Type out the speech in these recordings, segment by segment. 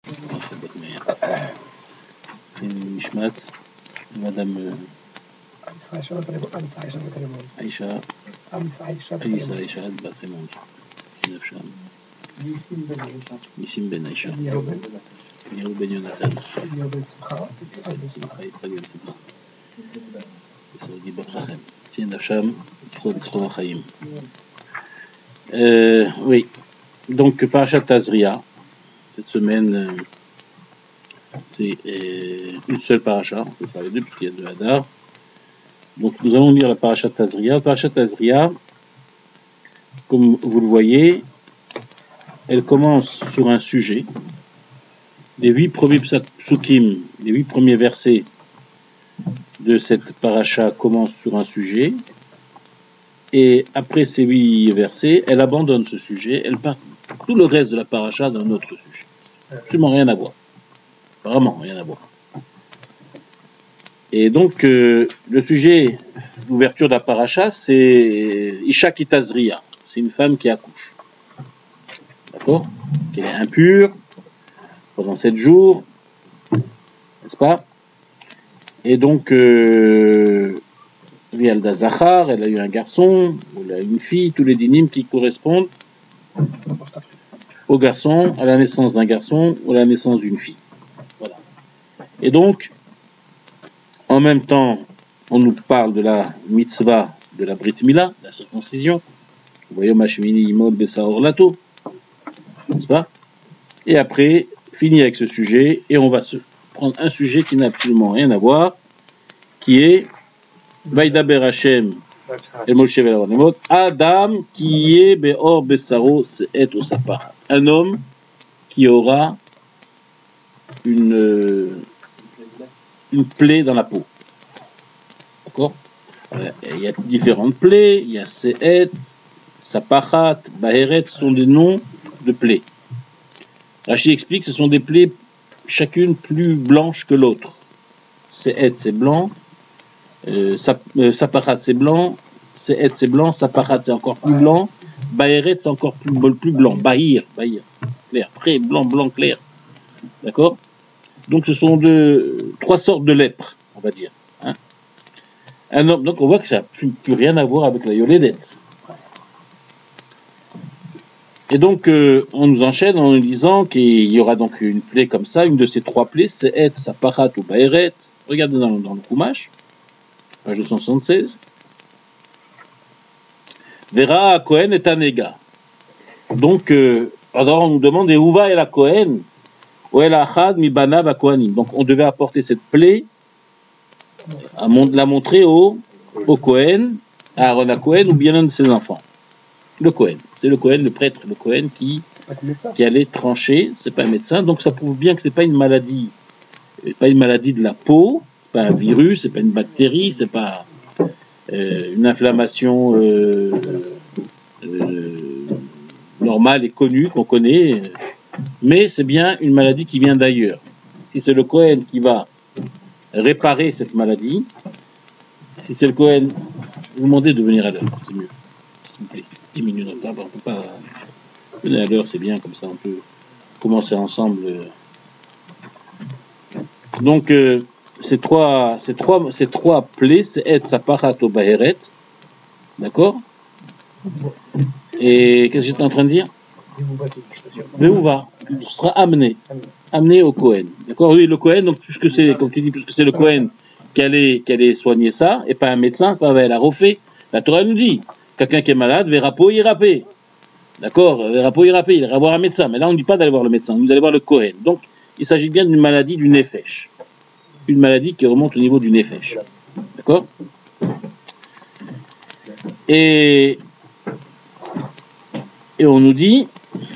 נשמת Madame Aïcha Bat Raymond, Nissim Ben Aïcha, Yahou Ben Yonatan, Saudi Bakrachem, Tien Hacham, Trop Chaim. Oui, donc Parashat Tazria, cette semaine, c'est une seule paracha, on peut faire les deux puisqu'il y a deux Hadar. Donc nous allons lire la Parashat Tazria. Parashat Tazria, comme vous le voyez, elle commence sur un sujet. Les 8 premiers psukim, les 8 premiers versets de cette paracha commencent sur un sujet. Et après ces 8 versets, elle abandonne ce sujet, elle part tout le reste de la paracha d'un autre sujet. Absolument rien à voir. Vraiment rien à voir. Et donc, le sujet d'ouverture de la paracha, c'est Isha Kitazria. C'est une femme qui accouche. D'accord? Qu'elle est impure pendant 7 jours. N'est-ce pas? Et donc, Vialda Zachar, elle a eu un garçon, elle a eu une fille, tous les dynimes qui correspondent au garçon, à la naissance d'un garçon ou à la naissance d'une fille. Voilà. Et donc, en même temps, on nous parle de la mitzvah de la Brit Mila, la circoncision. Vous voyez, Mashmini Imod Bessaor Lato. N'est-ce pas? Et après, fini avec ce sujet, et on va se prendre un sujet qui n'a absolument rien à voir, qui est Vaidaber Hashem et Moshe Velaronemot, Adam qui est Beor Bessaro Se'et Osapar. Un homme qui aura une plaie dans la peau. D'accord? Il y a différentes plaies, il y a Se'et, Sapachat, Baheret, ce sont des noms de plaies. Rashi explique que ce sont des plaies chacune plus blanches que l'autre. Se'et c'est blanc, Sapachat c'est blanc, Se'et c'est blanc, Sapachat c'est encore plus blanc, Baheret c'est encore plus blanc, Bahir, clair, très blanc clair. D'accord? Donc ce sont 3 sortes de lèpre, on va dire. Hein? Un homme, donc on voit que ça n'a plus rien à voir avec la yoledette. Et donc on nous enchaîne en nous disant qu'il y aura donc une plaie comme ça, une de ces 3 plaies, c'est Et, Sapachat ou Baheret. Regardez dans le Chumash, page 276. Vera Kohen et Tanega. Donc, alors on nous demande et où va la Kohen? Ou el Achad mi banav Kohanim. Donc on devait apporter cette plaie, la montrer au Kohen, à Aaron à Kohen ou bien un de ses enfants. Le Kohen. C'est le Kohen, le prêtre, le Kohen qui allait trancher, c'est pas un médecin, donc ça prouve bien que c'est pas une maladie de la peau, c'est pas un virus, c'est pas une bactérie, c'est pas une inflammation normale et connue qu'on connaît, mais c'est bien une maladie qui vient d'ailleurs. Si c'est le Kohen qui va réparer cette maladie, si c'est le Kohen, vous demandez de venir à l'heure, c'est mieux, s'il vous plaît. 10 minutes, on peut pas venir à l'heure, c'est bien, comme ça on peut commencer ensemble. Donc ces trois plaies, c'est Et, Sapachat ou Baheret, d'accord? Et qu'est-ce que j'étais en train de dire? Ve'uva, il sera amené au Kohen, d'accord? Oui, le Kohen, donc puisque c'est, comme tu dis, puisque c'est le Kohen qui allait soigner ça, et pas un médecin, pas la refait. La Torah nous dit, quelqu'un qui est malade, Verapo Irapé. D'accord? Verapo Irapé, il ira voir un médecin. Mais là, on ne dit pas d'aller voir le médecin, on dit d'aller voir le Kohen. Donc, il s'agit bien d'une maladie du Nefesh. Une maladie qui remonte au niveau du Nefesh. D'accord? Et on nous dit,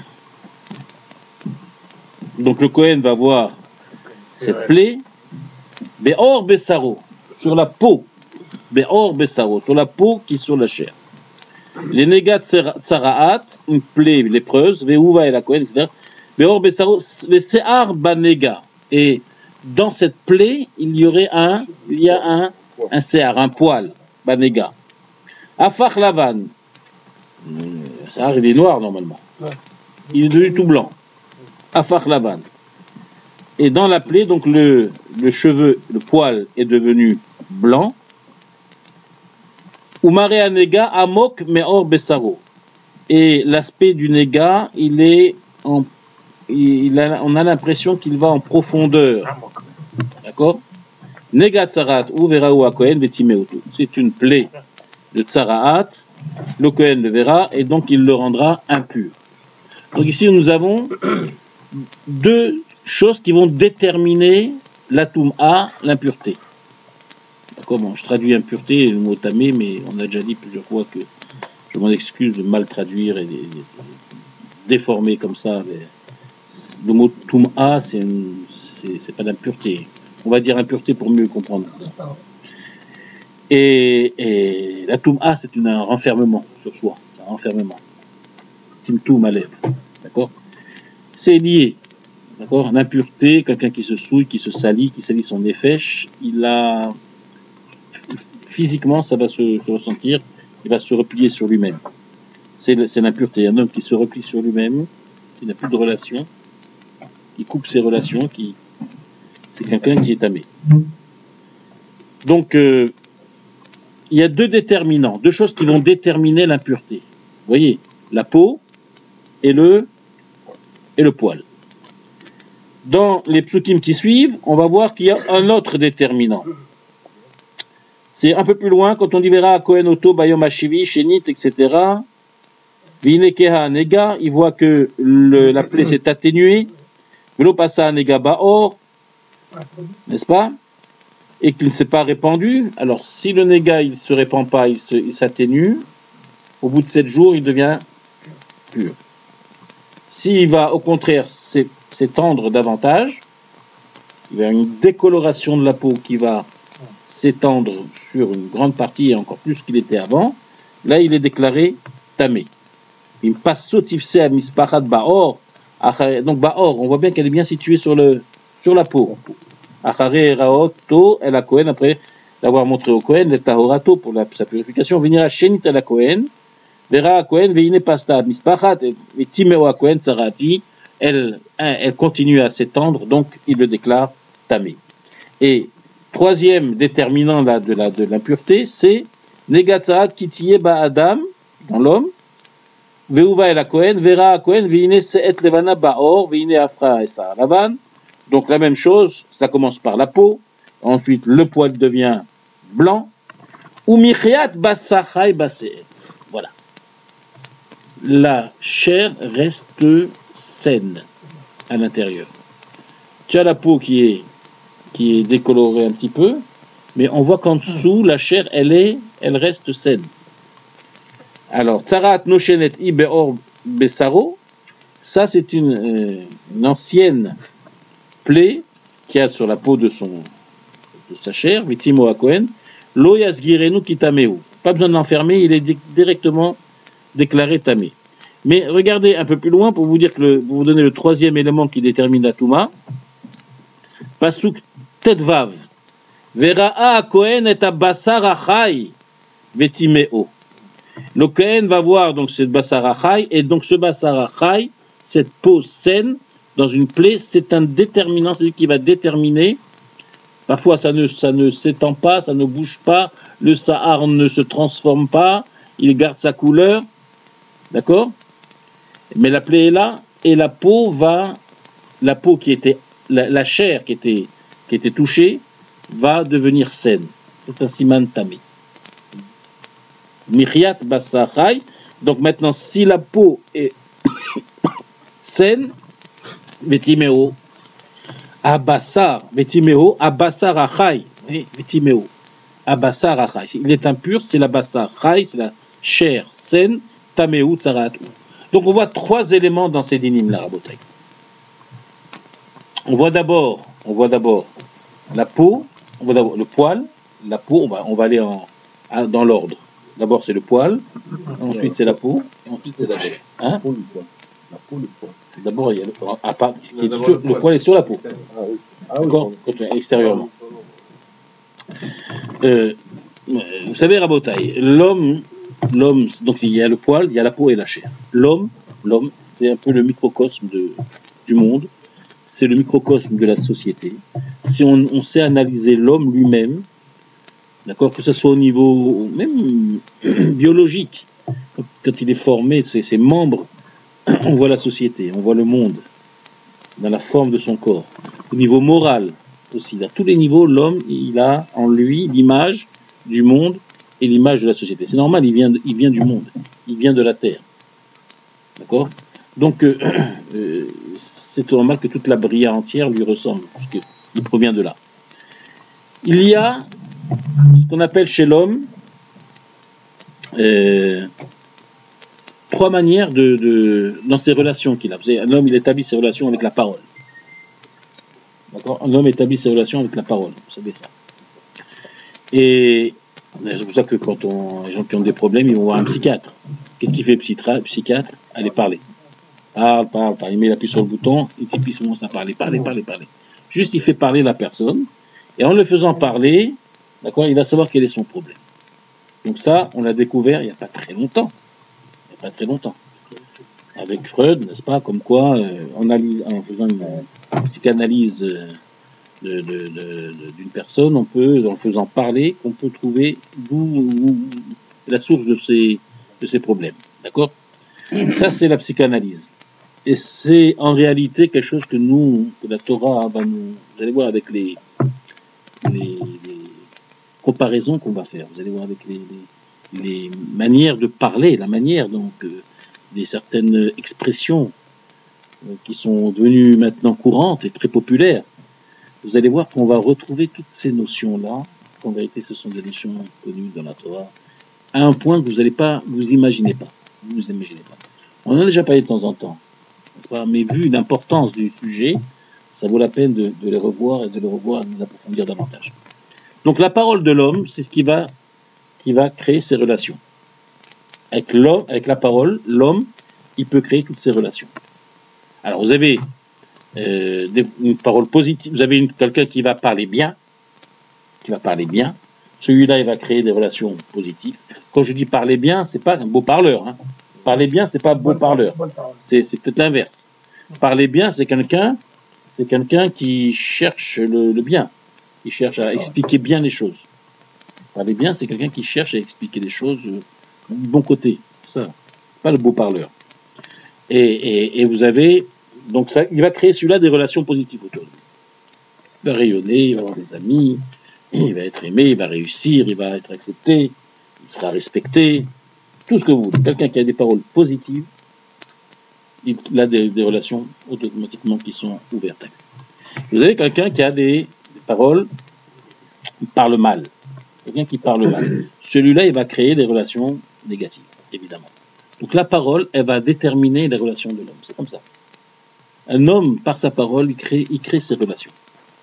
donc le Kohen va voir cette plaie, Be'or Bessaro, sur la peau. Be'or Bessaro, sur la peau qui est sur la chair. Les négat tsaraat, une plaie lépreuse, Ve'uva et la Kohen, etc. Be'or Bessaro, les se'ar banega. Et dans cette plaie, il y a un se'ar, un poil, banega. Afach lavan. Le se'ar, il est noir normalement. Il est devenu tout blanc. Afach lavan. Et dans la plaie, donc le cheveu, le poil est devenu blanc. Umare nega amok meor besaro. Et l'aspect du nega, on a l'impression qu'il va en profondeur. D'accord? Nega tsarat ou verao a Kohen vetimeoto. C'est une plaie de tsaraat. Le Kohen le verra et donc il le rendra impur. Donc ici nous avons deux choses qui vont déterminer la toum'a, l'impureté. D'accord, bon, je traduis impureté, le mot tamé, mais on a déjà dit plusieurs fois que je m'en excuse de mal traduire et de déformer comme ça. Mais le mot toum'a, c'est pas d'impureté. On va dire impureté pour mieux comprendre. Et la toum'a, c'est un renfermement sur soi, c'est un renfermement. Timtoum à lèvres, d'accord? C'est lié. D'accord, l'impureté, quelqu'un qui se souille, qui se salit, qui salit son nefesh, physiquement, ça va se ressentir, il va se replier sur lui-même. C'est l'impureté. Un homme qui se replie sur lui-même, qui n'a plus de relations, qui coupe ses relations, c'est quelqu'un qui est tamé. Donc, il y a deux déterminants, deux choses qui vont déterminer l'impureté. Vous voyez, la peau et le poil. Dans les psukim qui suivent, on va voir qu'il y a un autre déterminant. C'est un peu plus loin, quand on dit verra Kohen Oto, Bayom Hashivi, Shenit, etc. Vinekeha Nega, il voit que la plaie s'est atténuée. Velo Passa Nega Baor, n'est-ce pas? Et qu'il ne s'est pas répandu. Alors, si le Nega, il ne se répand pas, il s'atténue, au bout de 7 jours, il devient pur. S'il va, au contraire, s'étendre davantage, il y a une décoloration de la peau qui va s'étendre sur une grande partie et encore plus qu'il était avant. Là, il est déclaré tamé. Il passe sotifse à mispachat baor. Donc baor, on voit bien qu'elle est bien située sur la peau. Achare raoto el a Kohen, après l'avoir montré au Kohen, le tahorato pour sa purification, venir à shenit el a Kohen, verra a Kohen, veine pasta mispachat, et timeo a Kohen tsarati. Elle continue à s'étendre, donc il le déclare tamé. Et troisième déterminant de l'impureté, c'est negatzaat kitiye ba adam, dans l'homme, veuva el Kohen, vera Kohen, veine seet levana baor, veine afra esa lavan. Donc la même chose, ça commence par la peau, ensuite le poil devient blanc, ou michiat basachai baseet. Voilà. La chair reste saine à l'intérieur. Tu as la peau qui est décolorée un petit peu, mais on voit qu'en dessous, la chair, elle reste saine. Alors, Tsarat Noshenet Ibeor Besaro, ça c'est une ancienne plaie qu'il y a sur la peau de sa chair, Vitimo Akohen, Lo Yasgirenu Kitameu. Pas besoin de l'enfermer, il est directement déclaré tamé. Mais regardez un peu plus loin pour vous dire pour vous donner le troisième élément qui détermine la Touma. Pasuk Tetvav. Vera'a Kohen et Basar Achai Vetimeo. Le Kohen va voir donc cette Basar Achai, et donc ce Basar Achai, cette peau saine, dans une plaie, c'est un déterminant, c'est lui qui va déterminer. Parfois ça ne s'étend pas, ça ne bouge pas, le sahar ne se transforme pas, il garde sa couleur. D'accord? Mais la plaie est là, et la peau qui était, la chair qui était touchée, va devenir saine. C'est un siman tamé. Michiat basachai. Donc maintenant, si la peau est saine, vetimeo, abassar, vetimeo, abassar achai, vetimeo, abassar achai. Il est impur, c'est la bassar chai, c'est la chair saine, tameu tsaratu. Donc on voit 3 éléments dans ces dynimes-là, Rabotai. On voit d'abord la peau, on voit d'abord le poil, la peau, on va aller dans l'ordre. D'abord c'est le poil, ensuite c'est la peau, et ensuite c'est la chair. Hein? La peau, le poil. D'abord il y a le poil est sur la peau. D'accord? Extérieurement. Vous savez, Rabotai, l'homme, donc il y a le poil, il y a la peau et la chair. L'homme, c'est un peu le microcosme du monde. c'est le microcosme de la société. Si on sait analyser l'homme lui-même, d'accord, que ce soit au niveau même biologique, quand il est formé, ses membres, on voit la société, on voit le monde dans la forme de son corps. Au niveau moral aussi, à tous les niveaux, l'homme, il a en lui l'image du monde et l'image de la société. C'est normal, il vient du monde, il vient de la terre. D'accord? Donc, c'est normal que toute la bria entière lui ressemble, puisqu'il provient de là. Il y a ce qu'on appelle chez l'homme trois manières dans ses relations qu'il a. Vous savez, un homme, il établit ses relations avec la parole. D'accord? Un homme établit ses relations avec la parole. Vous savez ça. Et c'est pour ça que quand les gens qui ont des problèmes, ils vont voir un psychiatre. Qu'est-ce qu'il fait le psychiatre? Aller parler. Parle. Il met la puce sur le bouton, et puis il commence à parler. Parler. Juste, il fait parler la personne. Et en le faisant parler, d'accord, il va savoir quel est son problème. Donc ça, on l'a découvert il n'y a pas très longtemps. Avec Freud, n'est-ce pas, comme quoi, en faisant une psychanalyse d'une personne, en le faisant parler, on peut trouver la source de ses problèmes. D'accord? Ça, c'est la psychanalyse. Et c'est en réalité quelque chose que la Torah va nous... Vous allez voir avec les comparaisons qu'on va faire. Vous allez voir avec les manières de parler, la manière donc des certaines expressions qui sont devenues maintenant courantes et très populaires. Vous allez voir qu'on va retrouver toutes ces notions-là. En vérité, ce sont des notions connues dans la Torah, à un point que vous imaginez pas. On en a déjà parlé de temps en temps, mais vu l'importance du sujet, ça vaut la peine de les revoir et de les approfondir davantage. Donc la parole de l'homme, c'est ce qui va créer ses relations. Avec la parole, l'homme, il peut créer toutes ses relations. Alors vous avez une parole positive, vous avez quelqu'un qui va parler bien, celui-là il va créer des relations positives. Quand je dis parler bien, c'est pas un beau parleur, hein. Parler bien, c'est pas beau parleur, c'est peut-être l'inverse. Parler bien, c'est quelqu'un qui cherche le bien, qui cherche à expliquer bien les choses. Parler bien, c'est quelqu'un qui cherche à expliquer les choses du bon côté, ça, pas le beau parleur. Et vous avez, donc ça, il va créer celui-là des relations positives autour de lui. Il va rayonner, il va avoir des amis, il va être aimé, il va réussir, il va être accepté, il sera respecté, tout ce que vous voulez. Quelqu'un qui a des paroles positives, il a des relations automatiquement qui sont ouvertes. Vous avez quelqu'un qui a des paroles qui parle mal. Quelqu'un qui parle mal. Celui-là, il va créer des relations négatives, évidemment. Donc la parole, elle va déterminer les relations de l'homme. C'est comme ça. Un homme, par sa parole, il crée ses relations.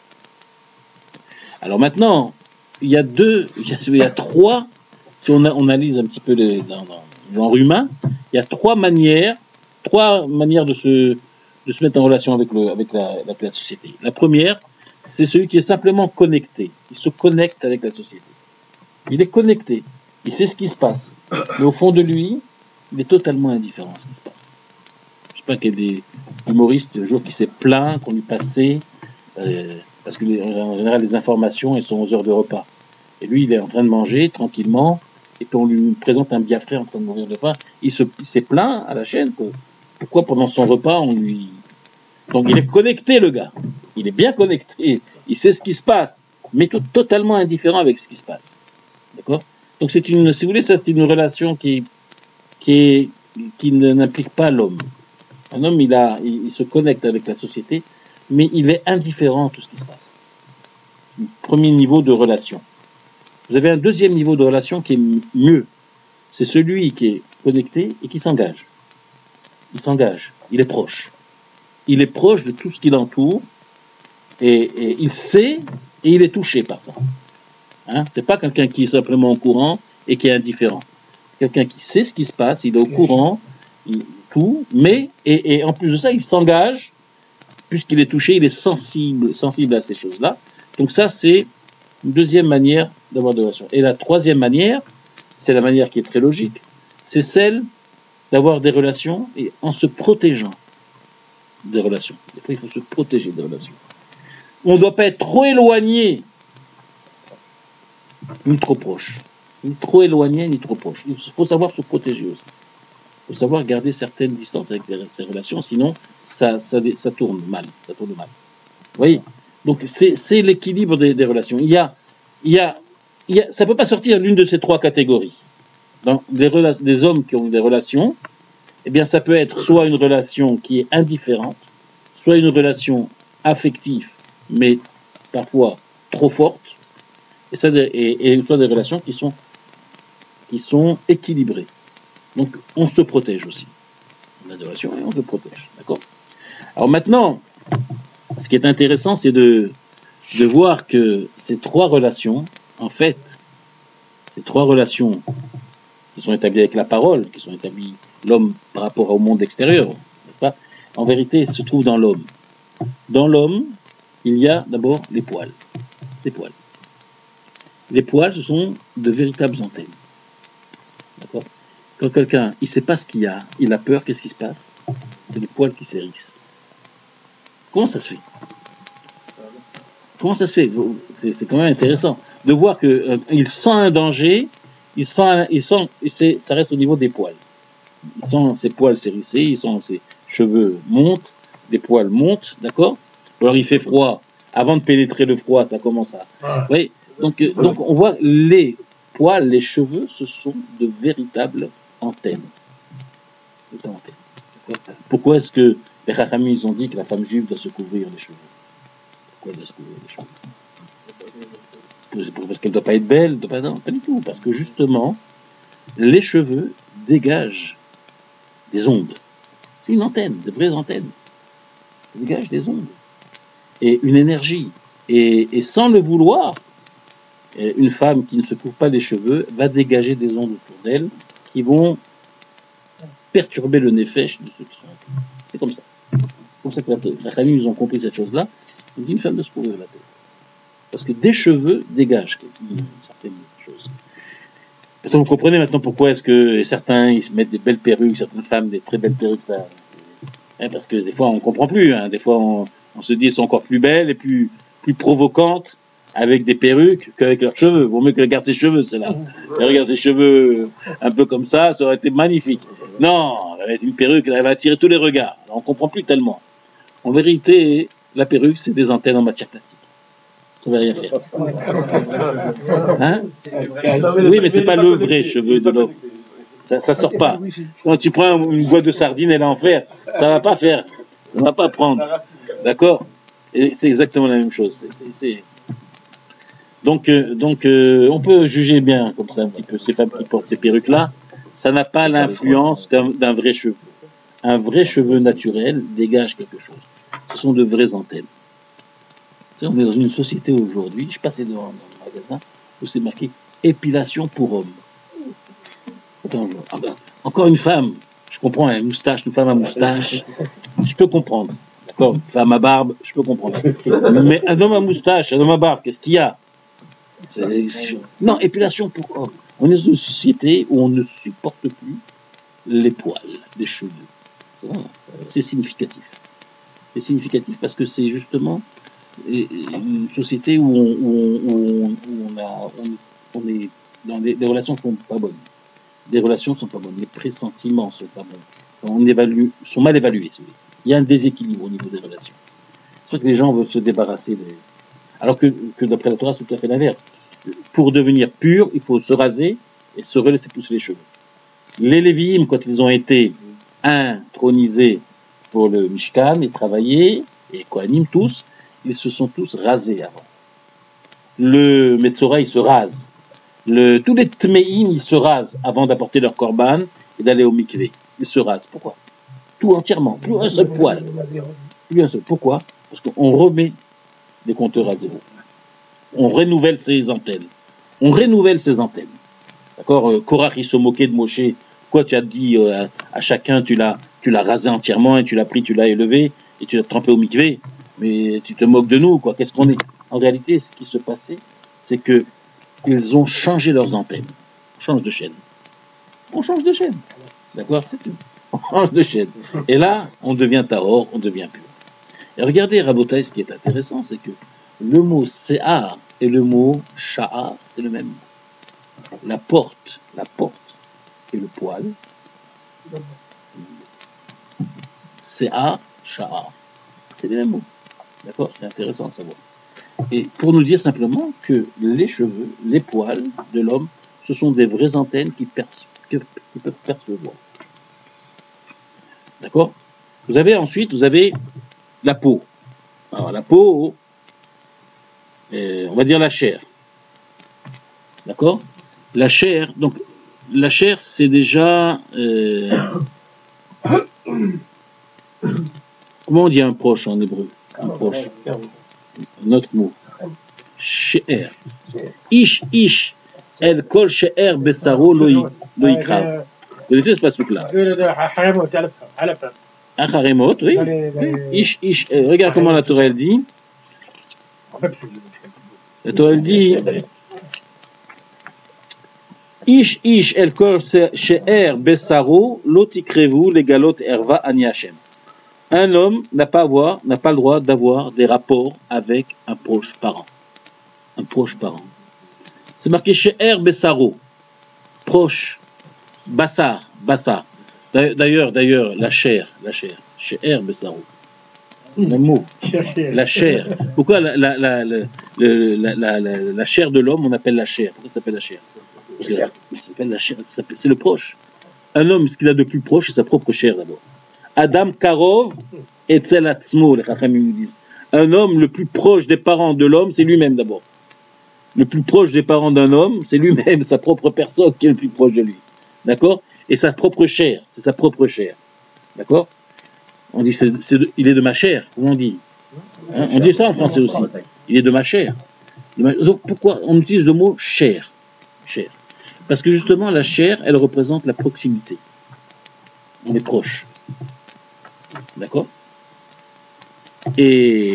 Alors maintenant, il y a trois, si on analyse un petit peu dans le genre humain, il y a trois manières de se mettre en relation avec la société. La première, c'est celui qui est simplement connecté. Il se connecte avec la société. Il est connecté. Il sait ce qui se passe. Mais au fond de lui, il est totalement indifférent à ce qui se passe. Je sais pas qu'il y a des humoristes un jour qui s'est plaint qu'on lui passait, parce que en général les informations elles sont aux heures de repas. Et lui il est en train de manger tranquillement, et puis on lui présente un biafrais en train de mourir de faim. Il s'est plaint à la chaîne que pourquoi pendant son repas on lui... Donc il est connecté le gars. Il est bien connecté. Il sait ce qui se passe, mais totalement indifférent avec ce qui se passe. D'accord? Donc si vous voulez, ça c'est une relation qui n'implique pas l'homme. Un homme, il se connecte avec la société, mais il est indifférent à tout ce qui se passe. Premier niveau de relation. Vous avez un deuxième niveau de relation qui est mieux. C'est celui qui est connecté et qui s'engage. Il s'engage. Il est proche. Il est proche de tout ce qui l'entoure et il sait et il est touché par ça. Hein? C'est pas quelqu'un qui est simplement au courant et qui est indifférent. Quelqu'un qui sait ce qui se passe, il est au courant, tout, mais, et en plus de ça, il s'engage, puisqu'il est touché, il est sensible à ces choses-là. Donc ça, c'est une deuxième manière d'avoir des relations. Et la troisième manière, c'est la manière qui est très logique, c'est celle d'avoir des relations et en se protégeant. des relations. Des fois, il faut se protéger des relations. On ne doit pas être trop éloigné, ni trop proche. Ni trop éloigné, ni trop proche. Il faut savoir se protéger aussi. Il faut savoir garder certaines distances avec ces relations, sinon ça tourne mal. Ça tourne mal. Vous voyez? Donc c'est l'équilibre des relations. Ça ne peut pas sortir l'une de ces trois catégories. Dans des hommes qui ont des relations, eh bien ça peut être soit une relation qui est indifférente, soit une relation affective, mais parfois trop forte, et soit des relations qui sont équilibrées. Donc on se protège aussi. On a des relations et on se protège. D'accord? Alors maintenant, ce qui est intéressant, c'est de voir que ces trois relations, en fait, ces trois relations qui sont établies avec la parole, qui sont établies l'homme par rapport au monde extérieur, n'est-ce pas? En vérité, se trouvent dans l'homme. Dans l'homme, il y a d'abord les poils. Les poils. Les poils, ce sont de véritables antennes. D'accord? Quand quelqu'un, il ne sait pas ce qu'il y a, il a peur, qu'est-ce qui se passe? C'est les poils qui s'hérissent. Comment ça se fait? Comment ça se fait? C'est quand même intéressant de voir qu'il sent un danger, ça reste au niveau des poils. Il sent ses poils s'hérisser, il sent ses cheveux montent, les poils montent, d'accord? Alors il fait froid, avant de pénétrer le froid, ça commence à... Oui, donc on voit les poils, les cheveux, ce sont de véritables antennes. Pourquoi est-ce que les Chachamim, ils ont dit que la femme juive doit se couvrir les cheveux? Pourquoi elle doit se couvrir les cheveux? Parce qu'elle ne doit pas être belle? Non, pas du tout. Parce que justement, les cheveux dégagent des ondes. C'est une antenne, de vraies antennes. Ils dégagent des ondes. Et une énergie. Et sans le vouloir, une femme qui ne se couvre pas les cheveux va dégager des ondes autour d'elle qui vont perturber le nefesh de ceux qui sont autour. C'est comme ça. C'est comme ça que la famille, ils ont compris cette chose-là. Ils disent une femme de se couvrir la tête. Parce que des cheveux dégagent certaines choses. Maintenant, vous comprenez maintenant pourquoi est-ce que certains ils se mettent des belles perruques, certaines femmes des très belles perruques là. Parce que des fois on comprend plus. Des fois on se dit elles sont encore plus belles et plus provocantes avec des perruques qu'avec leurs cheveux. Vaut mieux qu'elle garde ses cheveux, celle-là. Elle regarde ses cheveux un peu comme ça aurait été magnifique. Non, elle va être une perruque, elle va attirer tous les regards. Alors, on comprend plus tellement. En vérité, la perruque, c'est des antennes en matière plastique. Ça va rien faire. Oui, mais c'est pas le vrai cheveu de l'homme. Ça sort pas. Quand tu prends une boîte de sardines, elle est en fer, ça va pas faire. Ça va pas prendre. D'accord? Et c'est exactement la même chose. Donc, on peut juger bien, comme ça, un petit peu, ces femmes qui portent ces perruques-là. Ça n'a pas l'influence d'un vrai cheveu. Un vrai cheveu naturel dégage quelque chose. Ce sont de vraies antennes. On est dans une société aujourd'hui, je passais dans le magasin, où c'est marqué épilation pour homme. Encore une femme, je comprends, une moustache, une femme à moustache, je peux comprendre. D'accord, une femme à barbe, je peux comprendre. Mais un homme à moustache, un homme à barbe, qu'est-ce qu'il y a? Non, épilation pour homme. On est dans une société où on ne supporte plus les poils, les cheveux. C'est significatif. C'est significatif parce que c'est justement une société où on est dans des relations qui sont pas bonnes. Des relations sont pas bonnes. Les pressentiments sont pas bons. Sont mal évalués. Il y a un déséquilibre au niveau des relations. C'est vrai que les gens veulent se débarrasser alors que d'après la Torah, c'est tout à fait l'inverse. Pour devenir pur, il faut se raser et se laisser pousser les cheveux. Les Lévi'im, quand ils ont été intronisés pour le Mishkan et travaillé, et Kohanim tous, ils se sont tous rasés avant. Le Metzora, il se rase. Tous les Tmeïm, ils se rasent avant d'apporter leur korban et d'aller au mikvé. Ils se rasent. Pourquoi? Tout entièrement. Plus un seul poil. Plus un seul. Pourquoi? Parce qu'on remet des compteurs à zéro. On renouvelle ses antennes. D'accord? Korach, il se moquait de Moshe. Quoi, tu as dit à chacun, tu l'as rasé entièrement et tu l'as pris, tu l'as élevé et tu l'as trempé au mikvé. Mais tu te moques de nous, quoi. Qu'est-ce qu'on est? En réalité, ce qui se passait, c'est que ils ont changé leurs antennes. On change de chaîne. D'accord? C'est tout. On de chaîne. Et là, on devient tahor, on devient pur. Et regardez, Rabotai, ce qui est intéressant, c'est que le mot se'ar et le mot sha'ar, c'est le même mot. La porte et le poil. Se'ar, sha'ar. C'est les mêmes mots. D'accord? C'est intéressant à savoir. Et pour nous dire simplement que les cheveux, les poils de l'homme, ce sont des vraies antennes qui peuvent percevoir. D'accord? Vous avez la peau. Alors la peau, on va dire la chair. D'accord? La chair, c'est déjà... comment on dit un proche en hébreu? Un proche. Notre mot. She'er. Ish, el kol she'er besaro lo yikrav. Vous connaissez ce passage-là? Un haremot, oui. Ish, regarde comment la Torah elle dit. La Torah elle dit Ish el kol she'er besaro lo tikrevu legalot erva ani Hashem. Un homme n'a pas le droit d'avoir des rapports avec un proche parent. Un proche parent. C'est marqué she'er besaro. Proche. Bassar. D'ailleurs, la chair. She'er besaro. Le mot. La chair. Pourquoi la chair de l'homme, on appelle la chair? Pourquoi ça s'appelle la chair? Ça s'appelle la chair. C'est le proche. Un homme, ce qu'il a de plus proche, c'est sa propre chair d'abord. Adam Karov et Tzelatzmo, les Chachamim nous disent. Un homme, le plus proche des parents de l'homme, c'est lui-même d'abord. Le plus proche des parents d'un homme, c'est lui-même, sa propre personne qui est le plus proche de lui. D'accord? Et sa propre chair, c'est sa propre chair. D'accord? On dit, il est de ma chair, comment on dit? Hein? On dit ça en français aussi. Il est de ma chair. Donc pourquoi on utilise le mot chair? Chair. Parce que justement, la chair, elle représente la proximité. On est proche. D'accord? Et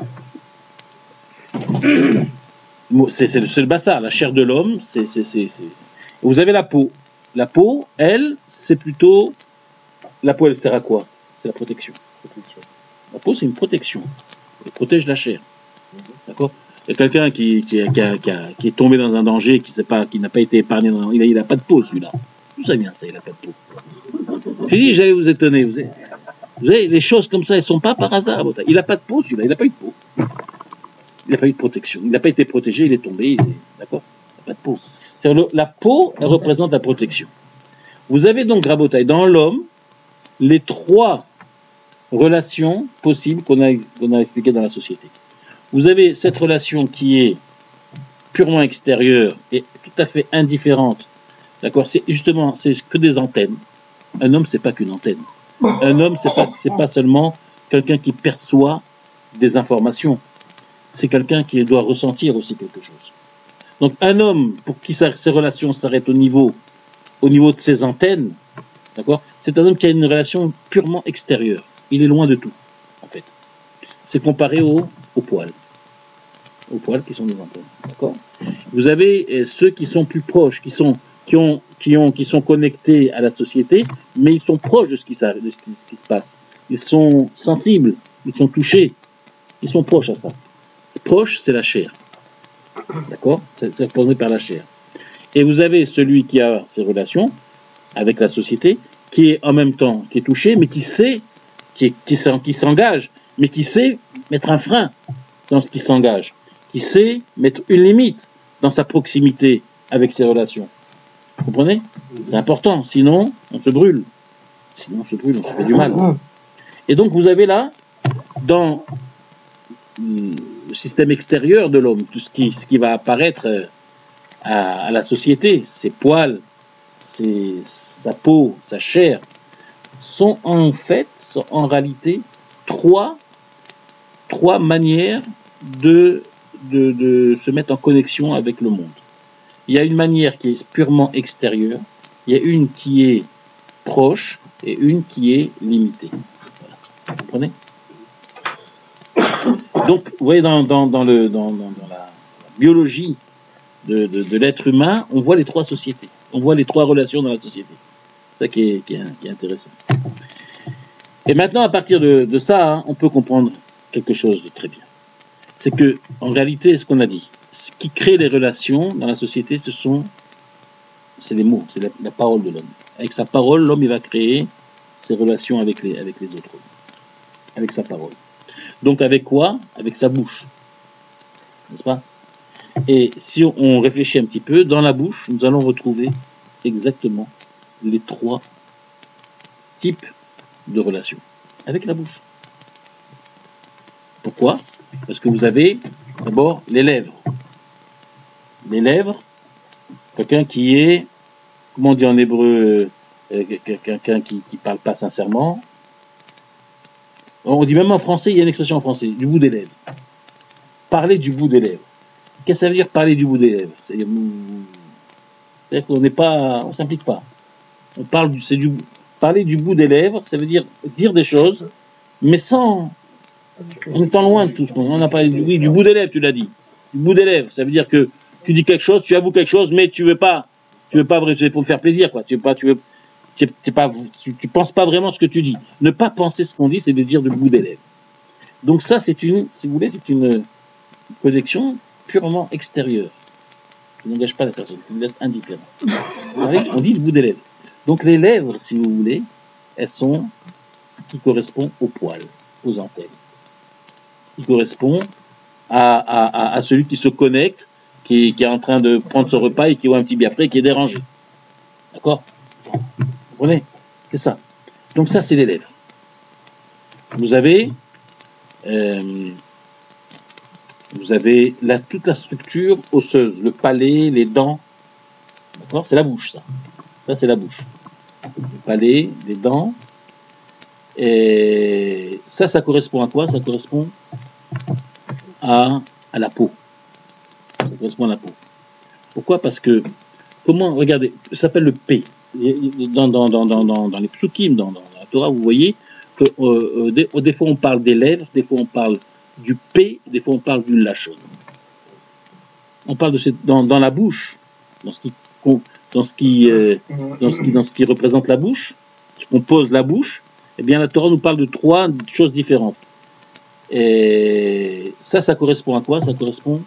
c'est le bassar, la chair de l'homme, Vous avez la peau. La peau, elle, c'est plutôt... La peau, elle sert à quoi? C'est la protection. La peau, c'est une protection. Elle protège la chair. D'accord? Il y a quelqu'un qui est tombé dans un danger, qui n'a pas été épargné. Il n'a pas de peau, celui-là. D'où ça vient, ça? Il n'a pas de peau. Je dis, j'allais vous étonner. Vous savez, les choses comme ça, elles ne sont pas par hasard. Il n'a pas de peau, celui-là. Il n'a pas eu de peau. Il n'a pas eu de protection. Il n'a pas été protégé, il est tombé. D'accord? Il n'a pas de peau. La peau, elle représente la protection. Vous avez donc, Rabotai, dans l'homme, les trois relations possibles qu'on a expliquées dans la société. Vous avez cette relation qui est purement extérieure et tout à fait indifférente. D'accord? C'est que des antennes. Un homme, c'est pas qu'une antenne. Un homme, c'est pas seulement quelqu'un qui perçoit des informations. C'est quelqu'un qui doit ressentir aussi quelque chose. Donc un homme, pour qui ses relations s'arrêtent au niveau de ses antennes, d'accord, c'est un homme qui a une relation purement extérieure. Il est loin de tout, en fait. C'est comparé aux poils. Aux poils qui sont des antennes, d'accord. Vous avez ceux qui sont plus proches, qui sont connectés à la société, mais ils sont proches de ce qui se passe. Ils sont sensibles, ils sont touchés, ils sont proches à ça. Proche, c'est la chair. D'accord? C'est représenté par la chair. Et vous avez celui qui a ses relations avec la société, qui est en même temps, qui est touché, mais qui sait, qui s'engage, mais qui sait mettre un frein dans ce qui s'engage, qui sait mettre une limite dans sa proximité avec ses relations. Vous comprenez? C'est important, sinon on se brûle. Sinon on se brûle, on se fait du mal. Et donc vous avez là, dans le système extérieur de l'homme, tout ce qui va apparaître à la société, ses poils, sa peau, sa chair, sont en réalité trois manières de se mettre en connexion avec le monde. Il y a une manière qui est purement extérieure, il y a une qui est proche et une qui est limitée. Voilà. Vous comprenez? Donc, vous voyez, dans la biologie de l'être humain, on voit les trois sociétés, on voit les trois relations dans la société. ça qui est intéressant. Et maintenant, à partir de ça, hein, on peut comprendre quelque chose de très bien. C'est que, en réalité, ce qu'on a dit, ce qui crée les relations dans la société, c'est les mots, c'est la parole de l'homme. Avec sa parole, l'homme, il va créer ses relations avec les autres hommes. Avec sa parole. Donc avec quoi? Avec sa bouche. N'est-ce pas? Et si on réfléchit un petit peu, dans la bouche, nous allons retrouver exactement les 3 types de relations. Avec la bouche. Pourquoi? Parce que vous avez d'abord les lèvres. Les lèvres, quelqu'un qui est, comment on dit en hébreu, quelqu'un qui parle pas sincèrement. On dit même en français, il y a une expression en français, du bout des lèvres. Parler du bout des lèvres. Qu'est-ce que ça veut dire parler du bout des lèvres? C'est-à-dire qu'on n'est pas, on s'implique pas. On parle parler du bout des lèvres, ça veut dire des choses, mais sans, en étant loin de tout ce qu'on a parlé du bout des lèvres, tu l'as dit. Du bout des lèvres, ça veut dire que tu dis quelque chose, tu avoues quelque chose, mais tu veux pas c'est pour me faire plaisir, quoi. Tu penses pas vraiment ce que tu dis. Ne pas penser ce qu'on dit, c'est de dire du bout des lèvres. Donc ça, si vous voulez, c'est une connexion purement extérieure, qui n'engage pas la personne, qui nous laisse indifférent. On dit le bout des lèvres. Donc les lèvres, si vous voulez, elles sont ce qui correspond au poil, aux antennes. Ce qui correspond à celui qui se connecte, qui est en train de prendre son repas et qui voit un petit biafré qui est dérangé. D'accord? Vous comprenez? C'est ça. Donc ça, c'est les lèvres. Vous avez toute la structure osseuse, le palais, les dents. D'accord? C'est la bouche, ça. Ça, c'est la bouche. Le palais, les dents. Et ça correspond à quoi? Ça correspond à la peau. Ça correspond à la peau. Pourquoi? Parce que, regardez, ça s'appelle le P. Dans les psukim, dans la Torah, vous voyez que des fois on parle des lèvres, des fois on parle du P, des fois on parle du lachon. On parle dans la bouche, dans ce qui représente la bouche, ce qu'on pose la bouche. Eh bien, la Torah nous parle de 3 choses différentes. Et ça correspond à quoi? Ça correspond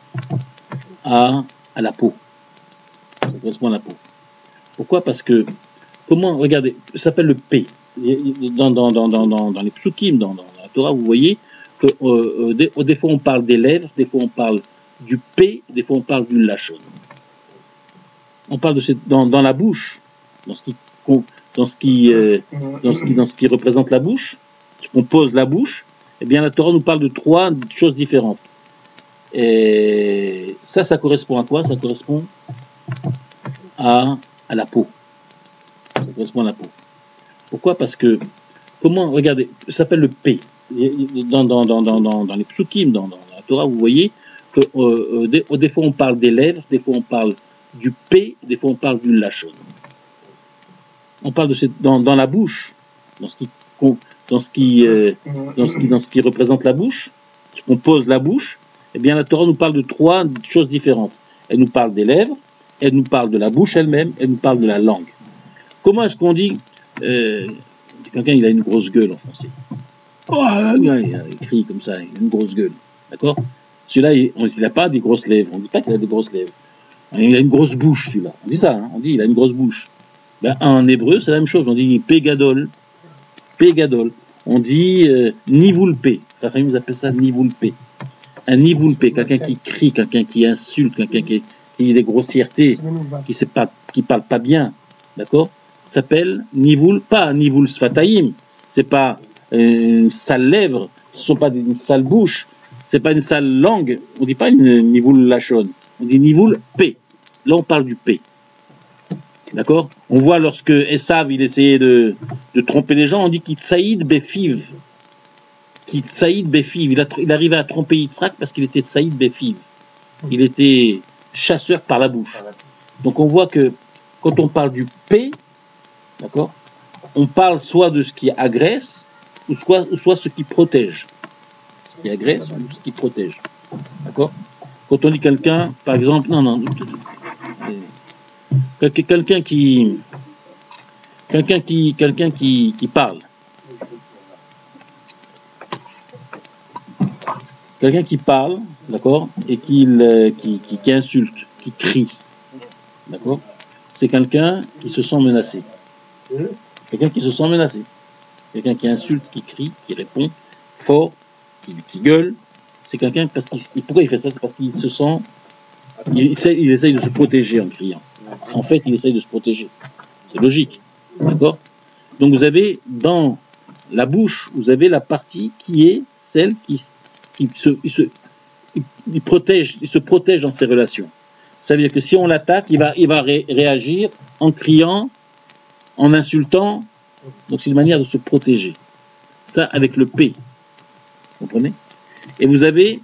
à la peau. Ça correspond à la peau. Pourquoi? Parce que, regardez, ça s'appelle le P. Dans les psukim, dans la Torah, vous voyez que des fois on parle des lèvres, des fois on parle du P, des fois on parle du lachon. On parle dans la bouche, dans ce qui représente la bouche, ce qu'on pose la bouche. Eh bien, la Torah nous parle de 3 choses différentes. Et ça correspond à quoi? Ça correspond à la peau. Ça correspond à la peau. Pourquoi? Parce que, regardez, ça s'appelle le P. Dans les psukim, dans la Torah, vous voyez que des fois on parle des lèvres, des fois on parle du P, des fois on parle du lachon. On parle dans la bouche, dans ce qui représente la bouche, ce qu'on pose la bouche. Eh bien, la Torah nous parle de 3 choses différentes. Elle nous parle des lèvres, elle nous parle de la bouche elle-même, elle nous parle de la langue. Comment est-ce qu'on dit quelqu'un, il a une grosse gueule en français. Oh, il crie comme ça, il a une grosse gueule. D'accord? Celui-là, il n'a pas des grosses lèvres. On ne dit pas qu'il a des grosses lèvres. Il a une grosse bouche, celui-là. On dit ça, hein? On dit il a une grosse bouche. Ben, en hébreu, c'est la même chose. On dit pégadol. Pégadol. On dit nivoulpé. La famille nous appelle ça nivoulpé. Un nivoulpé, quelqu'un qui crie, quelqu'un qui insulte, quelqu'un qui a des grossièretés, qui parle pas bien. D'accord? S'appelle nivoul, pas nivoul sfataïm. C'est pas une sale lèvre, ce sont pas une sale bouche, c'est pas une sale langue. On dit pas une nivoul lachon, on dit nivoul P. Là, on parle du P. D'accord? On voit lorsque Esav, il essayait de tromper les gens, on dit qu'il tsaïd befiv. Qu'il tsaïd befiv. Il arrivait à tromper Yitzhak parce qu'il était tsaïd befiv. Il était chasseur par la bouche. Donc on voit que quand on parle du P, d'accord, on parle soit de ce qui agresse, ou soit ce qui protège. Ce qui agresse ou ce qui protège. D'accord? Quand on dit quelqu'un, par exemple, quelqu'un qui Quelqu'un qui parle. Quelqu'un qui parle, d'accord, et qui insulte, qui crie, d'accord, c'est quelqu'un qui se sent menacé. Quelqu'un qui se sent menacé. Quelqu'un qui insulte, qui crie, qui répond fort, qui gueule, c'est quelqu'un parce qu'il pourquoi il fait ça? C'est parce qu'il se sent, il essaye de se protéger en criant. En fait, il essaye de se protéger. C'est logique, d'accord? Donc vous avez dans la bouche, vous avez la partie qui est celle qui se protège dans ses relations. Ça veut dire que si on l'attaque, il va réagir en criant, en insultant. Donc c'est une manière de se protéger. Ça avec le P. Vous comprenez? Et vous avez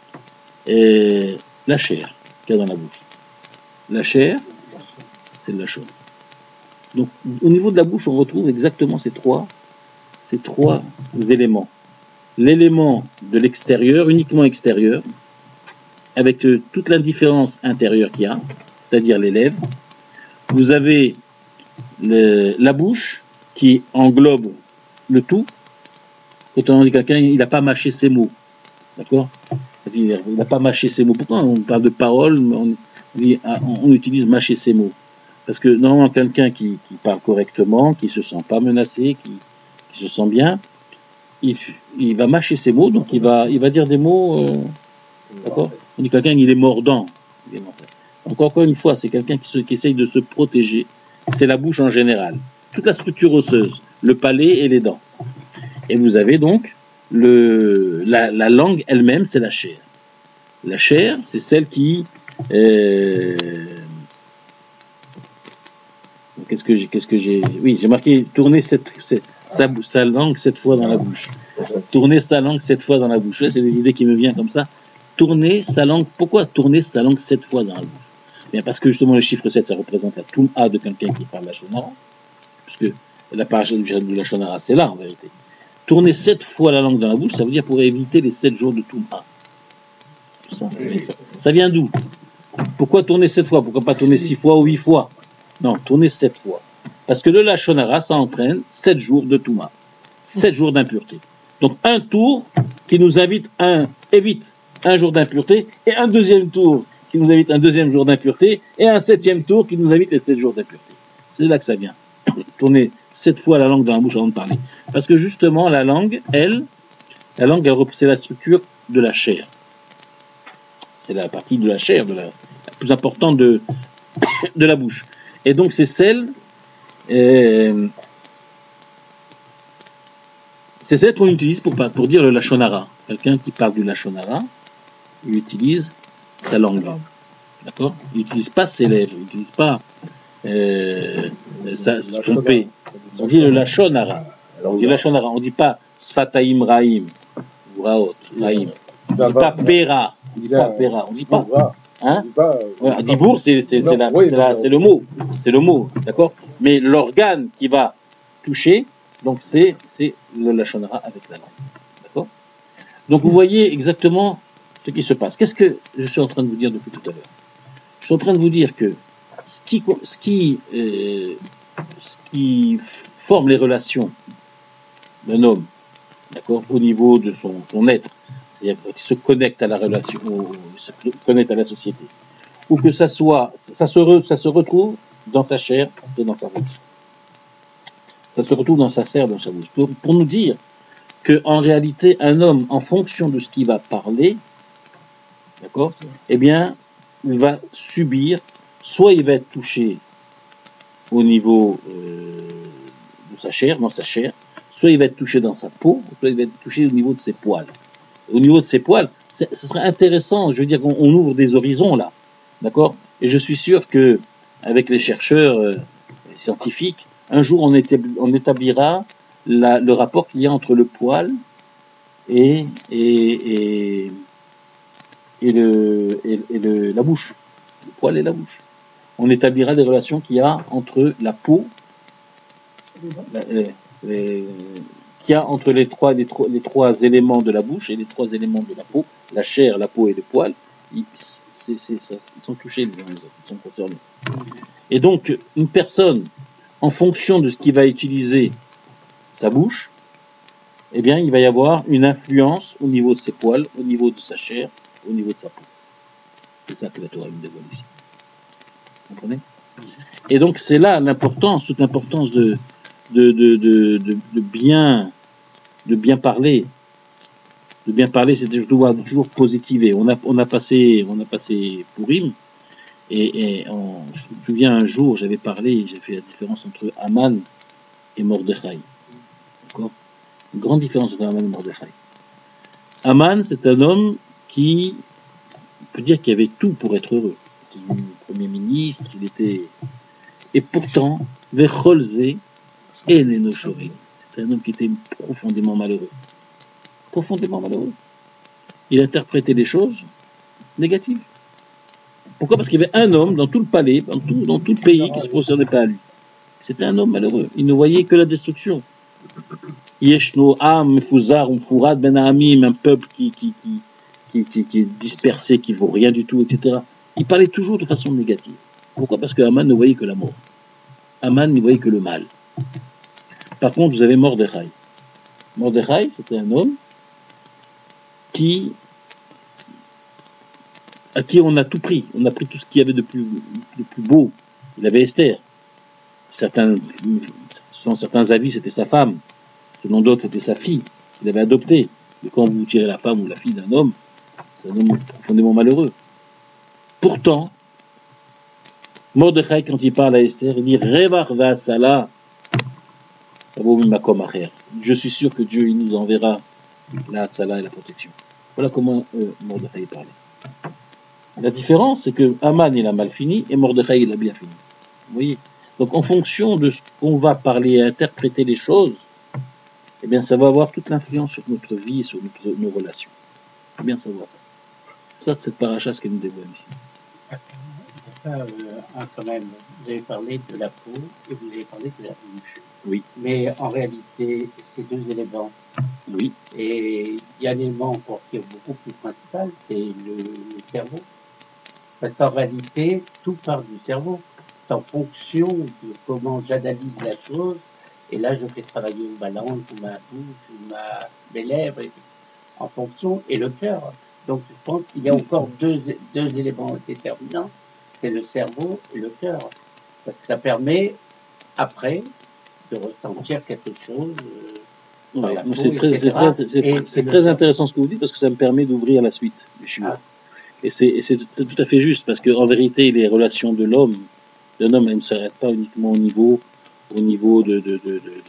la chair qu'il y a dans la bouche. La chair, c'est de la chose. Donc au niveau de la bouche, on retrouve exactement ces trois éléments. L'élément de l'extérieur, uniquement extérieur, avec toute l'indifférence intérieure qu'il y a, c'est-à-dire les lèvres. Vous avez la bouche qui englobe le tout. Quand on dit quelqu'un, il n'a pas mâché ses mots. D'accord? Il n'a pas mâché ses mots. Pourquoi on parle de parole, on utilise mâcher ses mots? Parce que normalement, quelqu'un qui parle correctement, qui ne se sent pas menacé, qui se sent bien, il va mâcher ses mots, donc il va dire des mots. D'accord? On dit quelqu'un, il est mordant. Donc encore une fois, c'est quelqu'un qui essaye de se protéger. C'est la bouche en général. Toute la structure osseuse, le palais et les dents. Et vous avez donc la langue elle-même, c'est la chair. La chair, c'est celle qui... Qu'est-ce que j'ai... Oui, j'ai marqué tourner sa langue 7 fois dans la bouche. Tourner sa langue 7 fois dans la bouche. Là, c'est des idées qui me viennent comme ça. Tourner sa langue... Pourquoi tourner sa langue 7 fois dans la bouche? Bien parce que justement le chiffre 7, ça représente la Touma de quelqu'un qui parle la Shonara. Puisque la paracha de la Shonara, c'est là en vérité. Tourner 7 fois la langue dans la bouche, ça veut dire pour éviter les 7 jours de Touma. Ça vient d'où? Pourquoi tourner 7 fois? Pourquoi pas tourner 6 fois ou 8 fois? Non, tourner 7 fois. Parce que le Lachonara, ça entraîne 7 jours de Touma. 7 jours d'impureté. Donc un tour qui nous évite un jour d'impureté, et un deuxième tour qui nous évite un deuxième jour d'impureté, et un 7e tour qui nous évite les 7 jours d'impureté. C'est là que ça vient. Tourner 7 fois la langue dans la bouche avant de parler. Parce que justement, la langue, c'est la structure de la chair. C'est la partie de la chair, la plus importante de la bouche. Et donc, c'est celle qu'on utilise pour dire le lachonara. Quelqu'un qui parle du lachonara, il utilise sa langue. D'accord? Il n'utilise pas ses lèvres, il n'utilise pas son P. On dit le lachonara. On dit lachonara, on ne dit pas sfataim raim ou raot, raim. On ne dit pas pera. On ne dit pas pera. On ne dit pas. Hein? Voilà, dibour, c'est le mot. C'est le mot, d'accord? Mais l'organe qui va toucher, donc c'est le lachonara avec la langue. D'accord? Donc vous voyez exactement ce qui se passe. Qu'est-ce que je suis en train de vous dire depuis tout à l'heure? Je suis en train de vous dire que ce qui forme les relations d'un homme, d'accord, au niveau de son être, c'est-à-dire qu'il se connecte à la relation, se connecte à la société, ou que ça se retrouve dans sa chair et dans sa bouche. Ça se retrouve dans sa chair et dans sa bouche. Pour nous dire qu'en réalité, un homme, en fonction de ce qu'il va parler, d'accord, eh bien, il va subir, soit il va être touché au niveau de sa chair, dans sa chair, soit il va être touché dans sa peau, soit il va être touché au niveau de ses poils. Au niveau de ses poils, ce serait intéressant, je veux dire qu'on ouvre des horizons là, d'accord? Et je suis sûr que avec les chercheurs scientifiques, un jour on établira le rapport qu'il y a entre le poil et la bouche. Le poil et la bouche. On établira des relations qu'il y a entre la peau, qu'il y a entre les trois éléments de la bouche et les 3 éléments de la peau, la chair, la peau et le poil, ils sont touchés les uns les autres, ils sont concernés. Et donc, une personne en fonction de ce qu'il va utiliser sa bouche, eh bien, il va y avoir une influence au niveau de ses poils, au niveau de sa chair, au niveau de sa peau. C'est ça que la Torah nous dévoile ici. Vous comprenez? Et donc, c'est là l'importance, toute l'importance de bien parler. De bien parler, c'est toujours positiver. On a passé Purim, et je me souviens un jour, j'ai fait la différence entre Aman et Mordechai. D'accord? Une grande différence entre Aman et Mordechai. Aman, c'est un homme qui, on peut dire qu'il avait tout pour être heureux. Il était premier ministre, et pourtant, Vecholze et Nenoshoré. C'est un homme qui était profondément malheureux. Profondément malheureux. Il interprétait les choses négatives. Pourquoi? Parce qu'il y avait un homme dans tout le palais, dans tout le pays qui ne se concernait pas à lui. C'était un homme malheureux. Il ne voyait que la destruction. Yeshno Am, Mefuzar, Mfourad, Ben Amim, un peuple qui est dispersé, qui ne vaut rien du tout, etc. Il parlait toujours de façon négative. Pourquoi? Parce que Aman ne voyait que la mort. Aman ne voyait que le mal. Par contre, vous avez Mordechai. Mordechai, c'était un homme à qui on a tout pris. On a pris tout ce qu'il y avait de plus beau. Il avait Esther. Selon certains avis, c'était sa femme. Selon d'autres, c'était sa fille qu'il avait adoptée. Mais quand vous tirez la femme ou la fille d'un homme, c'est un homme profondément malheureux. Pourtant, Mordechai, quand il parle à Esther, il dit Revach v'asala, je suis sûr que Dieu il nous enverra la hatsala et la protection. Voilà comment Mordechai parlait. La différence, c'est que Aman il a mal fini et Mordechai il a bien fini. Vous voyez? Donc en fonction de ce qu'on va parler et interpréter les choses, eh bien ça va avoir toute l'influence sur notre vie et sur nos relations. Il faut bien savoir ça. Ça, c'est cette paracha, ce qu'elle nous dévoile ici. Quand même, vous avez parlé de la peau et vous avez parlé de la bouche. Oui. Mais en réalité, c'est deux éléments. Oui. Et il y a un élément encore qui est beaucoup plus principal, c'est le cerveau. Parce qu'en réalité, tout part du cerveau. C'est en fonction de comment j'analyse la chose. Et là, je fais travailler ma langue, ou ma bouche, ou mes lèvres, en fonction, et le cœur. Donc, je pense qu'il y a encore deux éléments déterminants. C'est le cerveau et le cœur. Parce que ça permet, après, de ressentir quelque chose. Ouais, c'est très intéressant ce que vous dites, parce que ça me permet d'ouvrir la suite du shiur. Et c'est tout à fait juste, parce qu'en vérité, les relations de l'homme, d'un homme, elles ne s'arrêtent pas uniquement au niveau de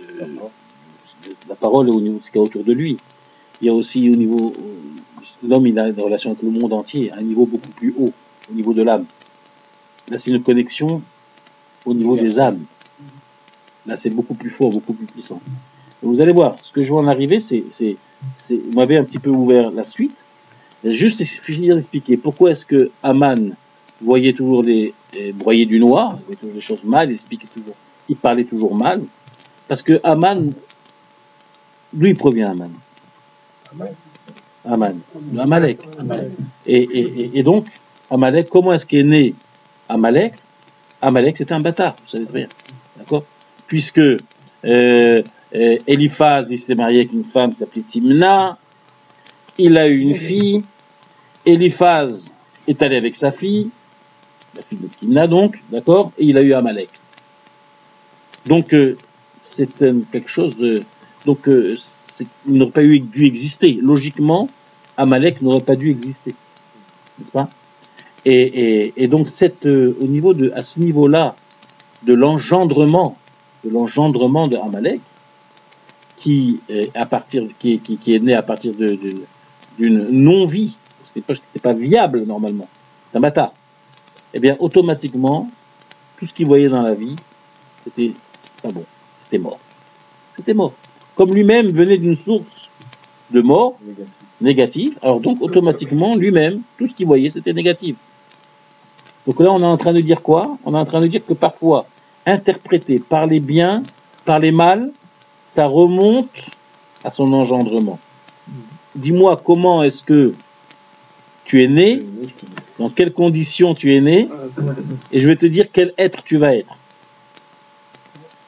la parole et au niveau de ce qu'il y a autour de lui. Il y a aussi au niveau, l'homme, il a des relations avec le monde entier, à un niveau beaucoup plus haut, au niveau de l'âme. Là, c'est une connexion au niveau des âmes. Là, c'est beaucoup plus fort, beaucoup plus puissant. Et vous allez voir, ce que je vois en arriver, vous m'avez un petit peu ouvert la suite. Juste finir d'expliquer pourquoi est-ce que Aman voyait toujours broyait du noir, il voyait toujours des choses mal, il parlait toujours mal, parce que Aman, d'où il provient Aman? Aman, de Amalek. Et donc, Amalek, comment est-ce qu'est né Amalek? Amalek, c'était un bâtard, vous savez très bien, d'accord? Puisque Eliphaz, il s'était marié avec une femme qui s'appelait Timna, il a eu une fille, Eliphaz est allé avec sa fille, la fille de Timna donc, d'accord, et il a eu Amalek. Donc, c'est quelque chose de... Donc, il n'aurait pas dû exister. Logiquement, Amalek n'aurait pas dû exister. N'est-ce pas? Et donc, à ce niveau-là, de l'engendrement de Amalek, qui est né à partir d'une non-vie, c'était pas viable normalement, c'est un bâtard, eh bien automatiquement, tout ce qu'il voyait dans la vie, c'était pas bon, c'était mort. C'était mort. Comme lui-même venait d'une source de mort négative, alors donc automatiquement, lui-même, tout ce qu'il voyait, c'était négatif. Donc là, on est en train de dire quoi? On est en train de dire que parfois, interpréter, parler bien, parler mal, ça remonte à son engendrement. Dis-moi, comment est-ce que tu es né, dans quelles conditions tu es né, et je vais te dire quel être tu vas être.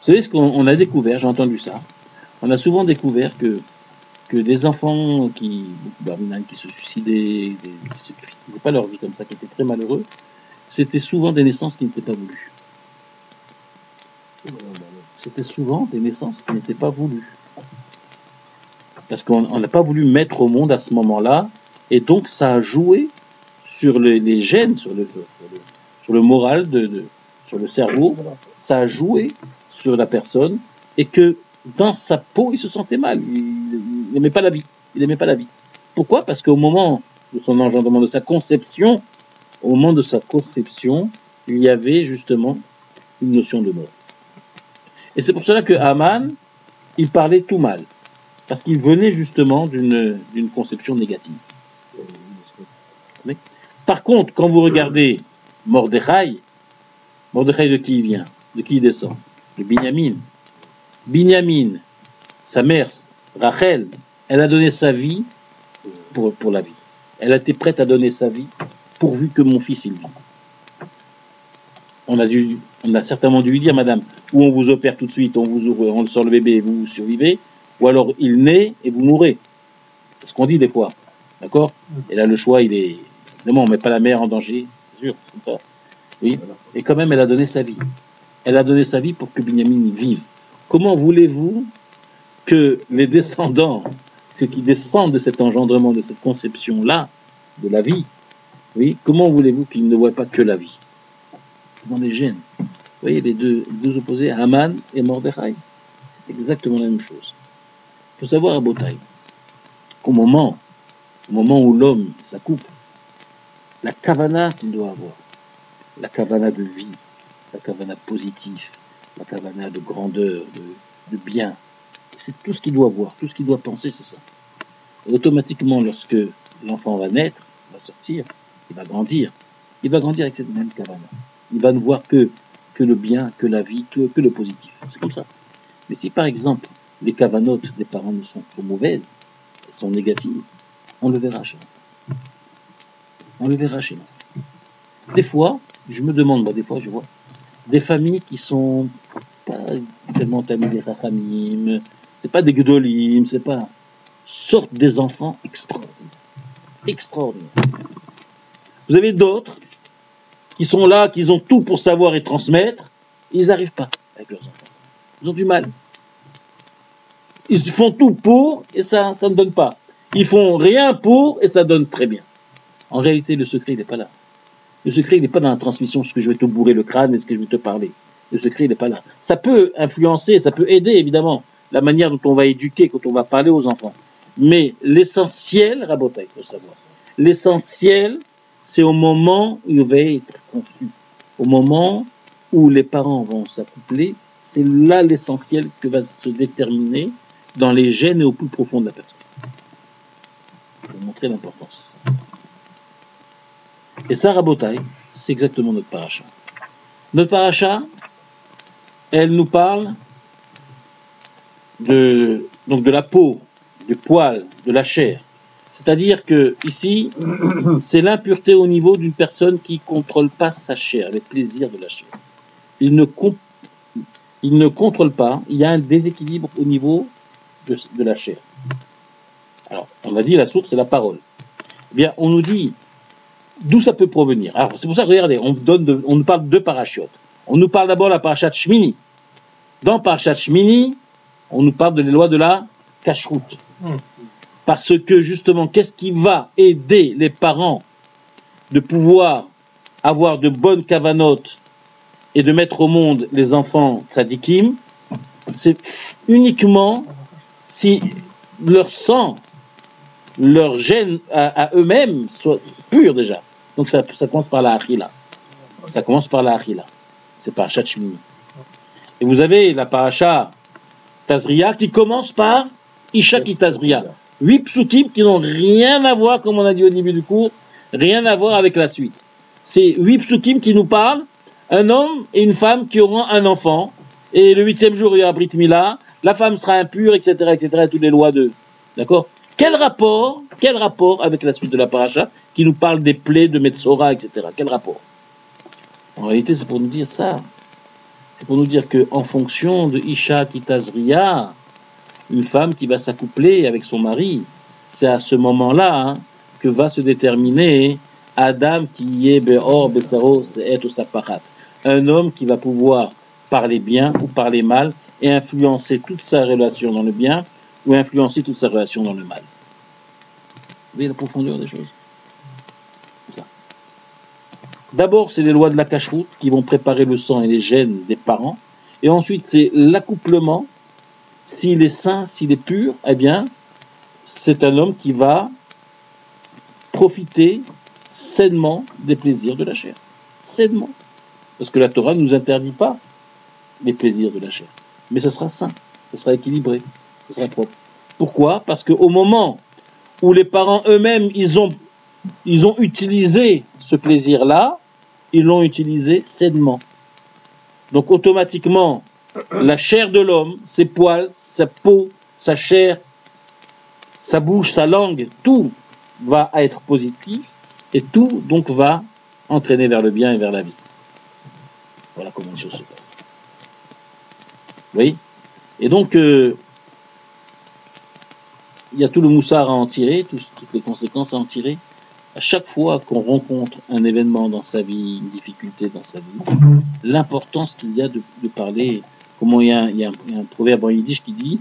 Vous savez ce qu'on a découvert, j'ai entendu ça. On a souvent découvert que des enfants qui se suicidaient, qui se faisaient pas leur vie comme ça, qui étaient très malheureux, c'était souvent des naissances qui n'étaient pas voulues. C'était souvent des naissances qui n'étaient pas voulues. Parce qu'on n'a pas voulu mettre au monde à ce moment-là, et donc ça a joué sur les gènes, sur le moral, sur le cerveau, ça a joué sur la personne, et que dans sa peau, il se sentait mal, il n'aimait pas la vie, Pourquoi? Parce qu'au moment de son engendrement, de sa conception, il y avait justement une notion de mort. Et c'est pour cela que Haman, il parlait tout mal, parce qu'il venait justement d'une conception négative. Mais, par contre, quand vous regardez Mordechai de qui il vient? De qui il descend? De Binyamin. Binyamin, sa mère, Rachel, elle a donné sa vie pour la vie. Elle a été prête à donner sa vie pourvu que mon fils il vive. On a certainement dû lui dire, madame, ou on vous opère tout de suite, on sort le bébé et vous survivez, ou alors il naît et vous mourrez. C'est ce qu'on dit des fois. D'accord? Et là, le choix, il est... Évidemment, on ne met pas la mère en danger, c'est sûr, comme ça. Oui. Et quand même, elle a donné sa vie. Elle a donné sa vie pour que Binyamin vive. Comment voulez-vous que les descendants, ceux qui descendent de cet engendrement, de cette conception-là, de la vie, oui, comment voulez-vous qu'ils ne voient pas que la vie? Dans les gènes. Vous voyez, les deux opposés, Haman et Mordechai, c'est exactement la même chose. Il faut savoir à Botaï, au moment où l'homme s'accouple, la kavana qu'il doit avoir, la kavana de vie, la kavana positive, la kavana de grandeur, de bien, c'est tout ce qu'il doit voir, tout ce qu'il doit penser, c'est ça. Et automatiquement, lorsque l'enfant va naître, va sortir, il va grandir avec cette même kavana. Il va ne voir que le bien, que la vie, que le positif. C'est comme ça. Mais si par exemple, les kavanotes des parents sont mauvaises, elles sont négatives, on le verra chez nous. Des fois, je me demande, des fois je vois des familles qui sont pas tellement tamidés rachamim, c'est pas des gdolim, c'est pas, sortent des enfants extraordinaires. Vous avez d'autres qui sont là, qui ont tout pour savoir et transmettre, ils n'arrivent pas avec leurs enfants. Ils ont du mal. Ils font tout pour et ça ne donne pas. Ils font rien pour et ça donne très bien. En réalité, le secret, il n'est pas là. Le secret, il n'est pas dans la transmission, ce que je vais te bourrer le crâne et ce que je vais te parler. Le secret, il n'est pas là. Ça peut influencer, ça peut aider, évidemment, la manière dont on va éduquer, quand on va parler aux enfants. Mais l'essentiel, Rabotai, il faut savoir, l'essentiel, c'est au moment où il va être conçu. Au moment où les parents vont s'accoupler, c'est là l'essentiel que va se déterminer dans les gènes et au plus profond de la personne. Je vais vous montrer l'importance de ça. Et ça, Rabotai, c'est exactement notre paracha. Notre paracha, elle nous parle de la peau, du poil, de la chair. C'est-à-dire que ici, c'est l'impureté au niveau d'une personne qui ne contrôle pas sa chair, les plaisirs de la chair. Il ne contrôle pas, il y a un déséquilibre au niveau de la chair. Alors, on a dit la source, c'est la parole. Eh bien, on nous dit d'où ça peut provenir. Alors, c'est pour ça, regardez, on nous parle de deux parachutes. On nous parle d'abord de la parachat Shmini. Dans parachat Shmini, on nous parle de les lois de la cacheroute. Parce que, justement, qu'est-ce qui va aider les parents de pouvoir avoir de bonnes kavanotes et de mettre au monde les enfants tzadikim? C'est uniquement si leur sang, leur gène à eux-mêmes soit pur déjà. Donc ça commence par la achila. C'est parachat Shmini. Et vous avez la paracha Tazria qui commence par Isha ki Tazria. 8 psukim qui n'ont rien à voir, comme on a dit au début du cours, rien à voir avec la suite. C'est 8 psukim qui nous parlent, un homme et une femme qui auront un enfant, et le 8e jour il y aura Brit Mila, la femme sera impure, etc., toutes les lois de... D'accord? Quel rapport avec la suite de la paracha qui nous parle des plaies de Metzora, etc. Quel rapport? En réalité, c'est pour nous dire ça. C'est pour nous dire qu'en fonction de Isha Kitazria, une femme qui va s'accoupler avec son mari, c'est à ce moment-là que va se déterminer Adam qui est Be'or Besaro Se'et ou Saparat. Un homme qui va pouvoir parler bien ou parler mal et influencer toute sa relation dans le bien ou influencer toute sa relation dans le mal. Vous voyez la profondeur des choses? C'est ça. D'abord, c'est les lois de la cacheroute qui vont préparer le sang et les gènes des parents. Et ensuite, c'est l'accouplement. S'il est sain, s'il est pur, eh bien, c'est un homme qui va profiter sainement des plaisirs de la chair. Sainement. Parce que la Torah ne nous interdit pas les plaisirs de la chair. Mais ce sera sain, ce sera équilibré, ce sera propre. Pourquoi? Parce qu'au moment où les parents eux-mêmes, ils ont utilisé ce plaisir-là, ils l'ont utilisé sainement. Donc automatiquement, la chair de l'homme, ses poils, sa peau, sa chair, sa bouche, sa langue, tout va être positif et tout donc va entraîner vers le bien et vers la vie. Voilà comment les choses se passent. Vous voyez? Et donc, il y a tout le moussard à en tirer, toutes les conséquences à en tirer. À chaque fois qu'on rencontre un événement dans sa vie, une difficulté dans sa vie, l'importance qu'il y a de parler. Comment il y a un proverbe en yiddish qui dit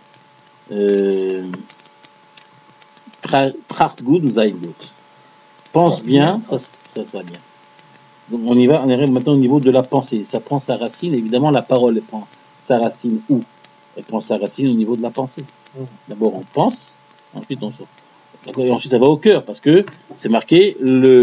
Tracht gut, sein gut. Pense bien, ça bien. Donc on arrive maintenant au niveau de la pensée. Ça prend sa racine, évidemment la parole elle prend sa racine où? Elle prend sa racine au niveau de la pensée. D'abord on pense, ensuite on sort. D'accord, et ensuite ça va au cœur, parce que c'est marqué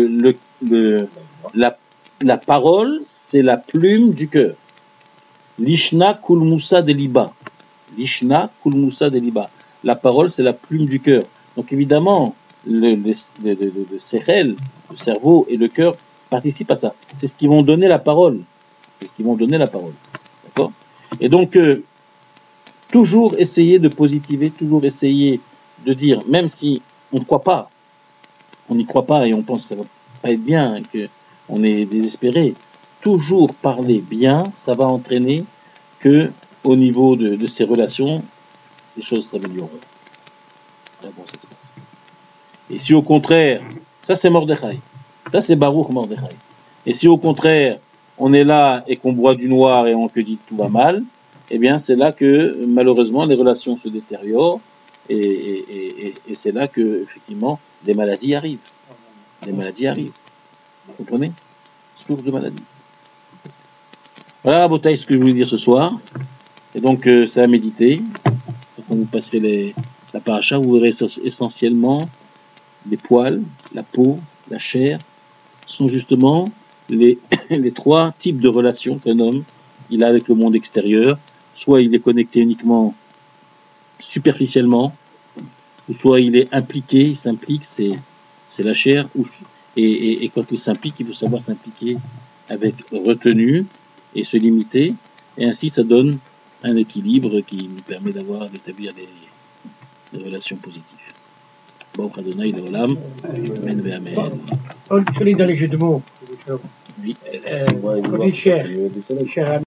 la parole, c'est la plume du cœur. Lishna kul Moussa deliba. Lishna kul Moussa deliba. La parole, c'est la plume du cœur. Donc évidemment, le sechel, le cerveau et le cœur participent à ça. C'est ce qui vont donner la parole. C'est ce qui vont donner la parole. D'accord? Et donc, toujours essayer de positiver, toujours essayer de dire, même si on ne croit pas, on n'y croit pas et on pense que ça va pas être bien, qu'on est désespéré, toujours parler bien, ça va entraîner que au niveau de ces relations, les choses s'amélioreront. Voilà comment ça se passe. Et si au contraire, ça c'est Mordechai, ça c'est Baruch Mordechai. Et si au contraire, on est là et qu'on boit du noir et on te dit que tout va mal, eh bien c'est là que malheureusement les relations se détériorent et c'est là que effectivement des maladies arrivent. Des maladies arrivent. Vous comprenez? Source de maladies. Voilà, Botaï, ce que je voulais dire ce soir. Et donc, c'est à méditer. Donc, quand vous passerez la paracha, vous verrez essentiellement les poils, la peau, la chair, sont justement les trois types de relations qu'un homme il a avec le monde extérieur. Soit il est connecté uniquement superficiellement, ou soit il est impliqué, il s'implique, c'est la chair, et quand il s'implique, il faut savoir s'impliquer avec retenue et se limiter, et ainsi ça donne un équilibre qui nous permet d'établir des relations positives. Baruch Adonai Leolam, Amen ve'Amen. On lit dans les jeux de mots. Oui. On dit cher ami.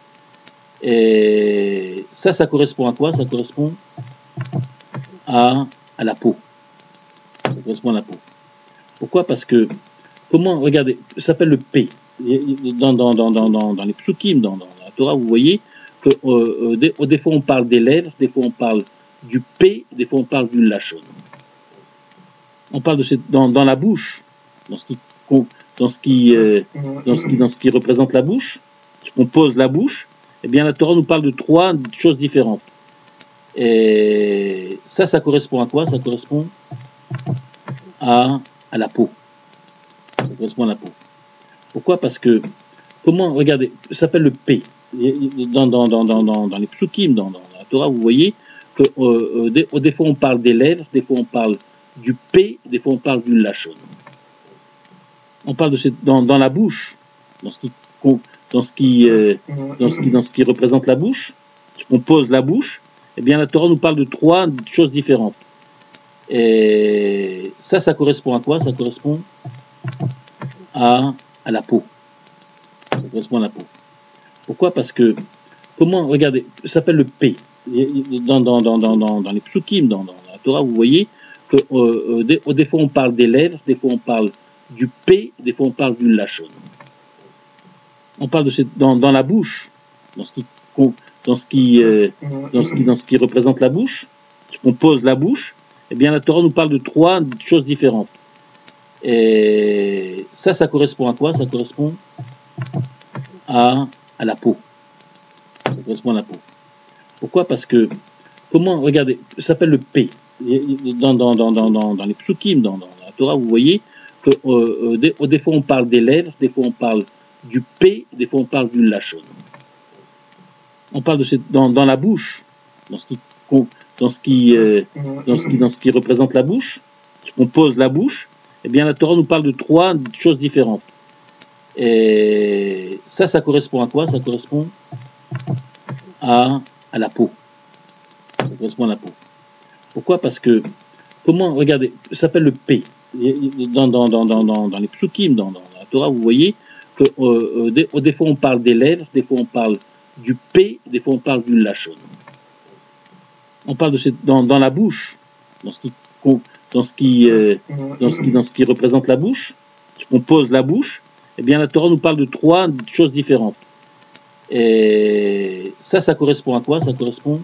Et ça correspond à quoi? Ça correspond à la peau. Ça correspond à la peau. Pourquoi? Parce que, regardez, ça s'appelle le P. Dans les psukim, dans la Torah, vous voyez que des fois on parle des lèvres, des fois on parle du P, des fois on parle du lachon. On parle dans la bouche, dans ce qui représente la bouche, ce qu'on pose la bouche. Eh bien, la Torah nous parle de trois choses différentes. Et ça correspond à quoi? Ça correspond à la peau. Ça correspond à la peau. Pourquoi? Parce que, regardez, ça s'appelle le P. Dans les psukim, dans la Torah, vous voyez que des fois on parle des lèvres, des fois on parle du P, des fois on parle du lachon. On parle dans la bouche, dans ce qui représente la bouche, ce qu'on pose la bouche. Eh bien, la Torah nous parle de trois choses différentes. Et ça correspond à quoi? Ça correspond à la peau. Ça correspond à la peau. Pourquoi? Parce que, comment, regardez, ça s'appelle le P. Dans les psukim, dans la Torah, vous voyez que des fois on parle des lèvres, des fois on parle du P, des fois on parle du lachon. On parle dans la bouche, dans ce qui représente la bouche, ce qu'on pose la bouche. Eh bien, la Torah nous parle de trois choses différentes. Et ça correspond à quoi? Ça correspond à la peau. Ça correspond à la peau. Pourquoi? Parce que, comment, regardez, ça s'appelle le P. Dans les psukim, dans la Torah, vous voyez que des fois on parle des lèvres, des fois on parle du P, des fois on parle du lachon. On parle dans la bouche, dans ce qui représente la bouche, ce qu'on pose la bouche. Eh bien, la Torah nous parle de trois choses différentes. Et ça correspond à quoi? Ça correspond à la peau. Ça correspond à la peau. Pourquoi? Parce que, comment, regardez, ça s'appelle le P. Dans les psukim, dans la Torah, vous voyez que des fois on parle des lèvres, des fois on parle du P, des fois on parle du lachon. On parle dans la bouche, dans ce qui représente la bouche, ce qu'on pose la bouche. Eh bien, la Torah nous parle de trois choses différentes. Et ça correspond à quoi? Ça correspond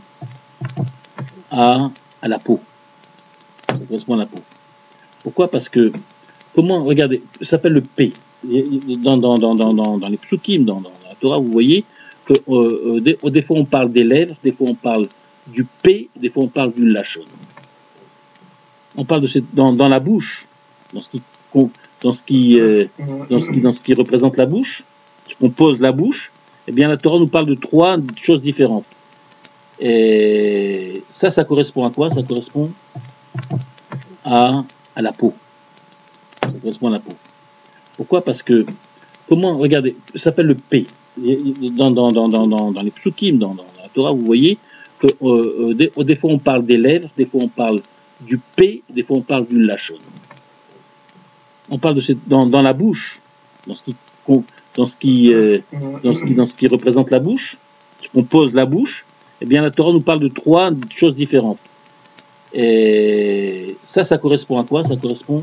à la peau. Ça correspond à la peau. Pourquoi? Parce que, comment, regardez, ça s'appelle le P. Dans les psukim, dans la Torah, vous voyez que des fois on parle des lèvres, des fois on parle du P, des fois on parle du lachon. On parle dans la bouche, dans ce qui représente la bouche, ce qu'on pose la bouche. Eh bien, la Torah nous parle de trois choses différentes. Et ça correspond à quoi? Ça correspond à la peau. Ça correspond à la peau. Pourquoi? Parce que, comment, regardez, ça s'appelle le P. Dans les psukim, dans la Torah, vous voyez que des fois on parle des lèvres, des fois on parle du P, des fois on parle du lachon. On parle dans la bouche, dans ce qui représente la bouche, ce qu'on pose la bouche. Eh bien, la Torah nous parle de trois choses différentes. Et ça correspond à quoi? Ça correspond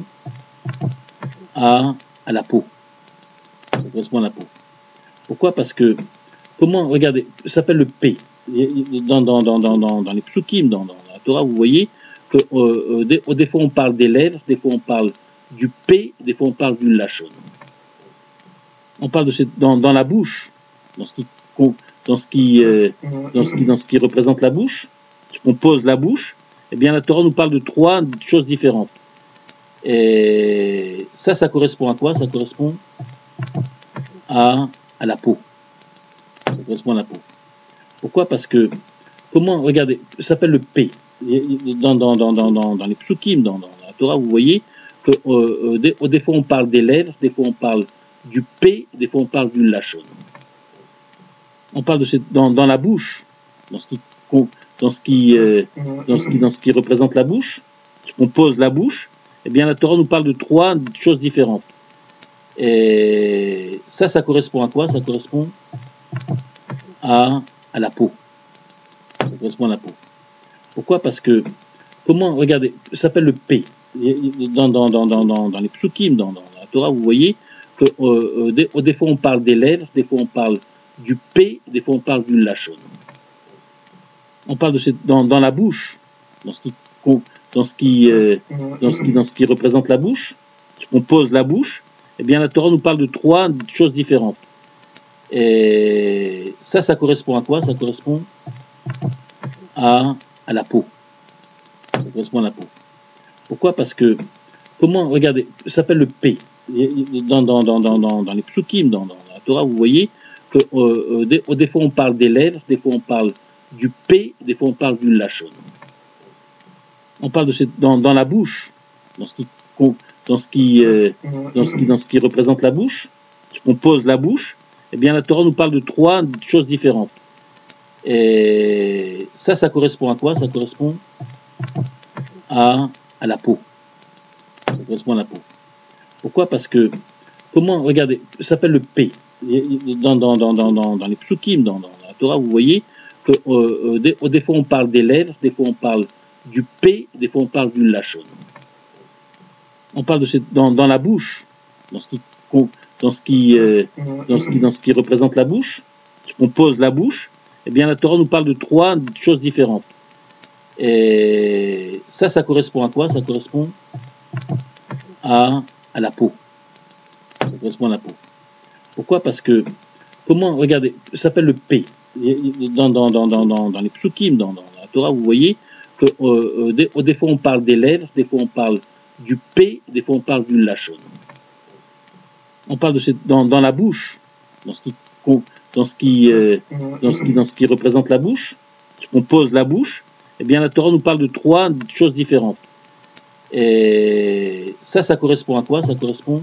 à la peau. Ça correspond à la peau. Pourquoi? Parce que, comment, regardez, ça s'appelle le P. Dans les psukim, dans la Torah, vous voyez que des fois on parle des lèvres, des fois on parle du P, des fois on parle du lachon. On parle dans la bouche, dans ce qui représente la bouche, ce qu'on pose la bouche. Eh bien, la Torah nous parle de trois choses différentes. Et ça correspond à quoi? Ça correspond à la peau. Ça correspond à la peau. Pourquoi? Parce que, comment, regardez, ça s'appelle le P. Dans les psukim, dans la Torah, vous voyez que des fois on parle des lèvres, des fois on parle du P, des fois on parle du lachon. On parle dans la bouche, dans ce qui représente la bouche, ce qu'on pose la bouche. Eh bien, la Torah nous parle de trois choses différentes. Et ça correspond à quoi? Ça correspond à la peau. Ça correspond à la peau. Pourquoi? Parce que, comment, regardez, ça s'appelle le P. Dans les psukim, dans la Torah, vous voyez que des fois on parle des lèvres, des fois on parle du P, des fois on parle du lachon. On parle dans la bouche, dans ce qui représente la bouche, ce qu'on pose la bouche. Eh bien, la Torah nous parle de trois choses différentes. Et ça correspond à quoi? Ça correspond à la peau. Ça correspond à la peau. Pourquoi? Parce que, comment, regardez, ça s'appelle le P. Dans les psukim, dans la Torah, vous voyez que des fois on parle des lèvres, des fois on parle du P, des fois on parle du lachon. On parle dans la bouche, dans ce qui représente la bouche, ce qu'on pose la bouche. Eh bien, la Torah nous parle de trois choses différentes. Et ça correspond à quoi? Ça correspond à la peau. Ça correspond à la peau. Pourquoi? Parce que, comment, regardez, ça s'appelle le P. dans les psukim, dans la Torah, vous voyez que des fois on parle des lèvres, des fois on parle du P, des fois on parle du lachon. On parle de dans la bouche, dans ce qui représente la bouche, ce qu'on pose la bouche. Eh bien, la Torah nous parle de trois choses différentes. Et ça correspond à quoi? Ça correspond à la peau. Ça correspond à la peau. Pourquoi? Parce que, regardez, ça s'appelle le P. Dans les psukim, dans la Torah, vous voyez que des fois on parle des lèvres, des fois on parle du P, des fois on parle du lachon. On parle de dans la bouche, dans ce qui représente la bouche, ce qu'on pose la bouche. Eh bien, la Torah nous parle de trois choses différentes. Et ça correspond à quoi? Ça correspond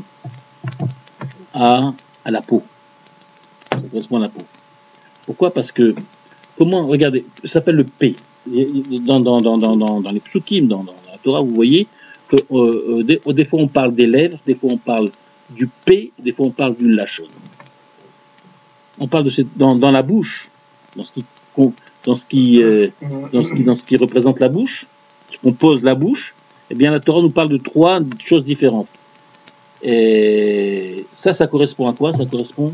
à la peau. Ça correspond à la peau. Pourquoi? Parce que, regardez, ça s'appelle le P. Dans les psukim, dans la Torah, vous voyez que des fois on parle des lèvres, des fois on parle du P, des fois on parle du lachon. On parle de dans la bouche, dans ce qui représente la bouche, ce qu'on pose la bouche. Eh bien, la Torah nous parle de trois choses différentes. Et ça correspond à quoi? Ça correspond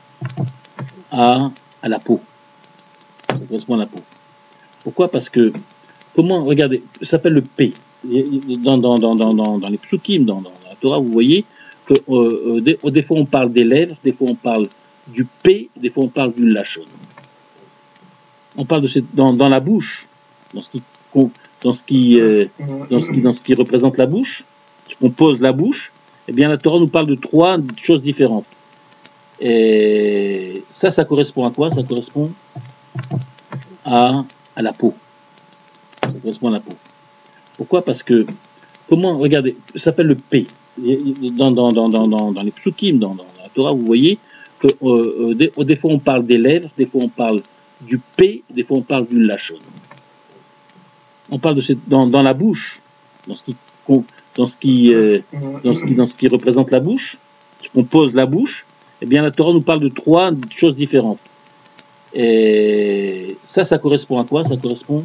à la peau. Ça correspond à la peau. Pourquoi? Parce que, regardez, ça s'appelle le P. Dans les psukim, dans la Torah, vous voyez que des fois on parle des lèvres, des fois on parle du P, des fois on parle du lachon. On parle de dans la bouche, dans ce qui représente la bouche, ce qu'on pose la bouche. Eh bien, la Torah nous parle de trois choses différentes. Et ça correspond à quoi? Ça correspond à la peau. Ça correspond à la peau. Pourquoi? Parce que, regardez, ça s'appelle le P. Dans les psukim, dans la Torah, vous voyez que des fois on parle des lèvres, des fois on parle du P, des fois on parle du lachon. On parle de dans la bouche, dans ce qui représente la bouche, ce qu'on pose la bouche. Eh bien, la Torah nous parle de trois choses différentes. Et ça correspond à quoi? Ça correspond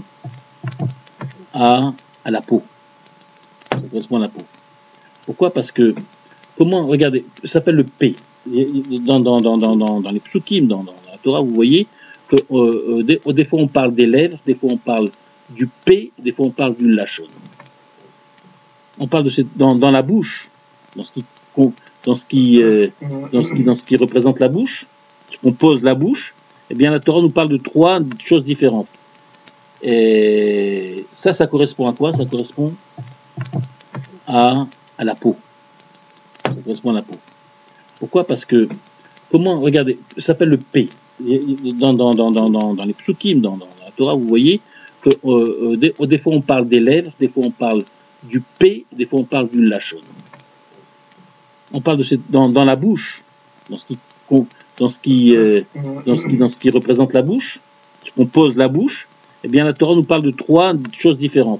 à la peau. Ça correspond à la peau. Pourquoi? Parce que, regardez, ça s'appelle le P. Dans les psukim, dans la Torah, vous voyez que des fois on parle des lèvres, des fois on parle du P, des fois on parle du lachon. On parle de dans la bouche, dans ce qui représente la bouche, ce qu'on pose la bouche. Eh bien, la Torah nous parle de trois choses différentes. Et ça correspond à quoi? Ça correspond à la peau. Ça correspond à la peau. Pourquoi? Parce que, regardez, ça s'appelle le P. Dans les psukim, dans la Torah, vous voyez que des fois on parle des lèvres, des fois on parle du P, des fois on parle du lachon. On parle de dans la bouche, dans ce qui représente la bouche, ce qu'on pose la bouche. Eh bien, la Torah nous parle de trois choses différentes.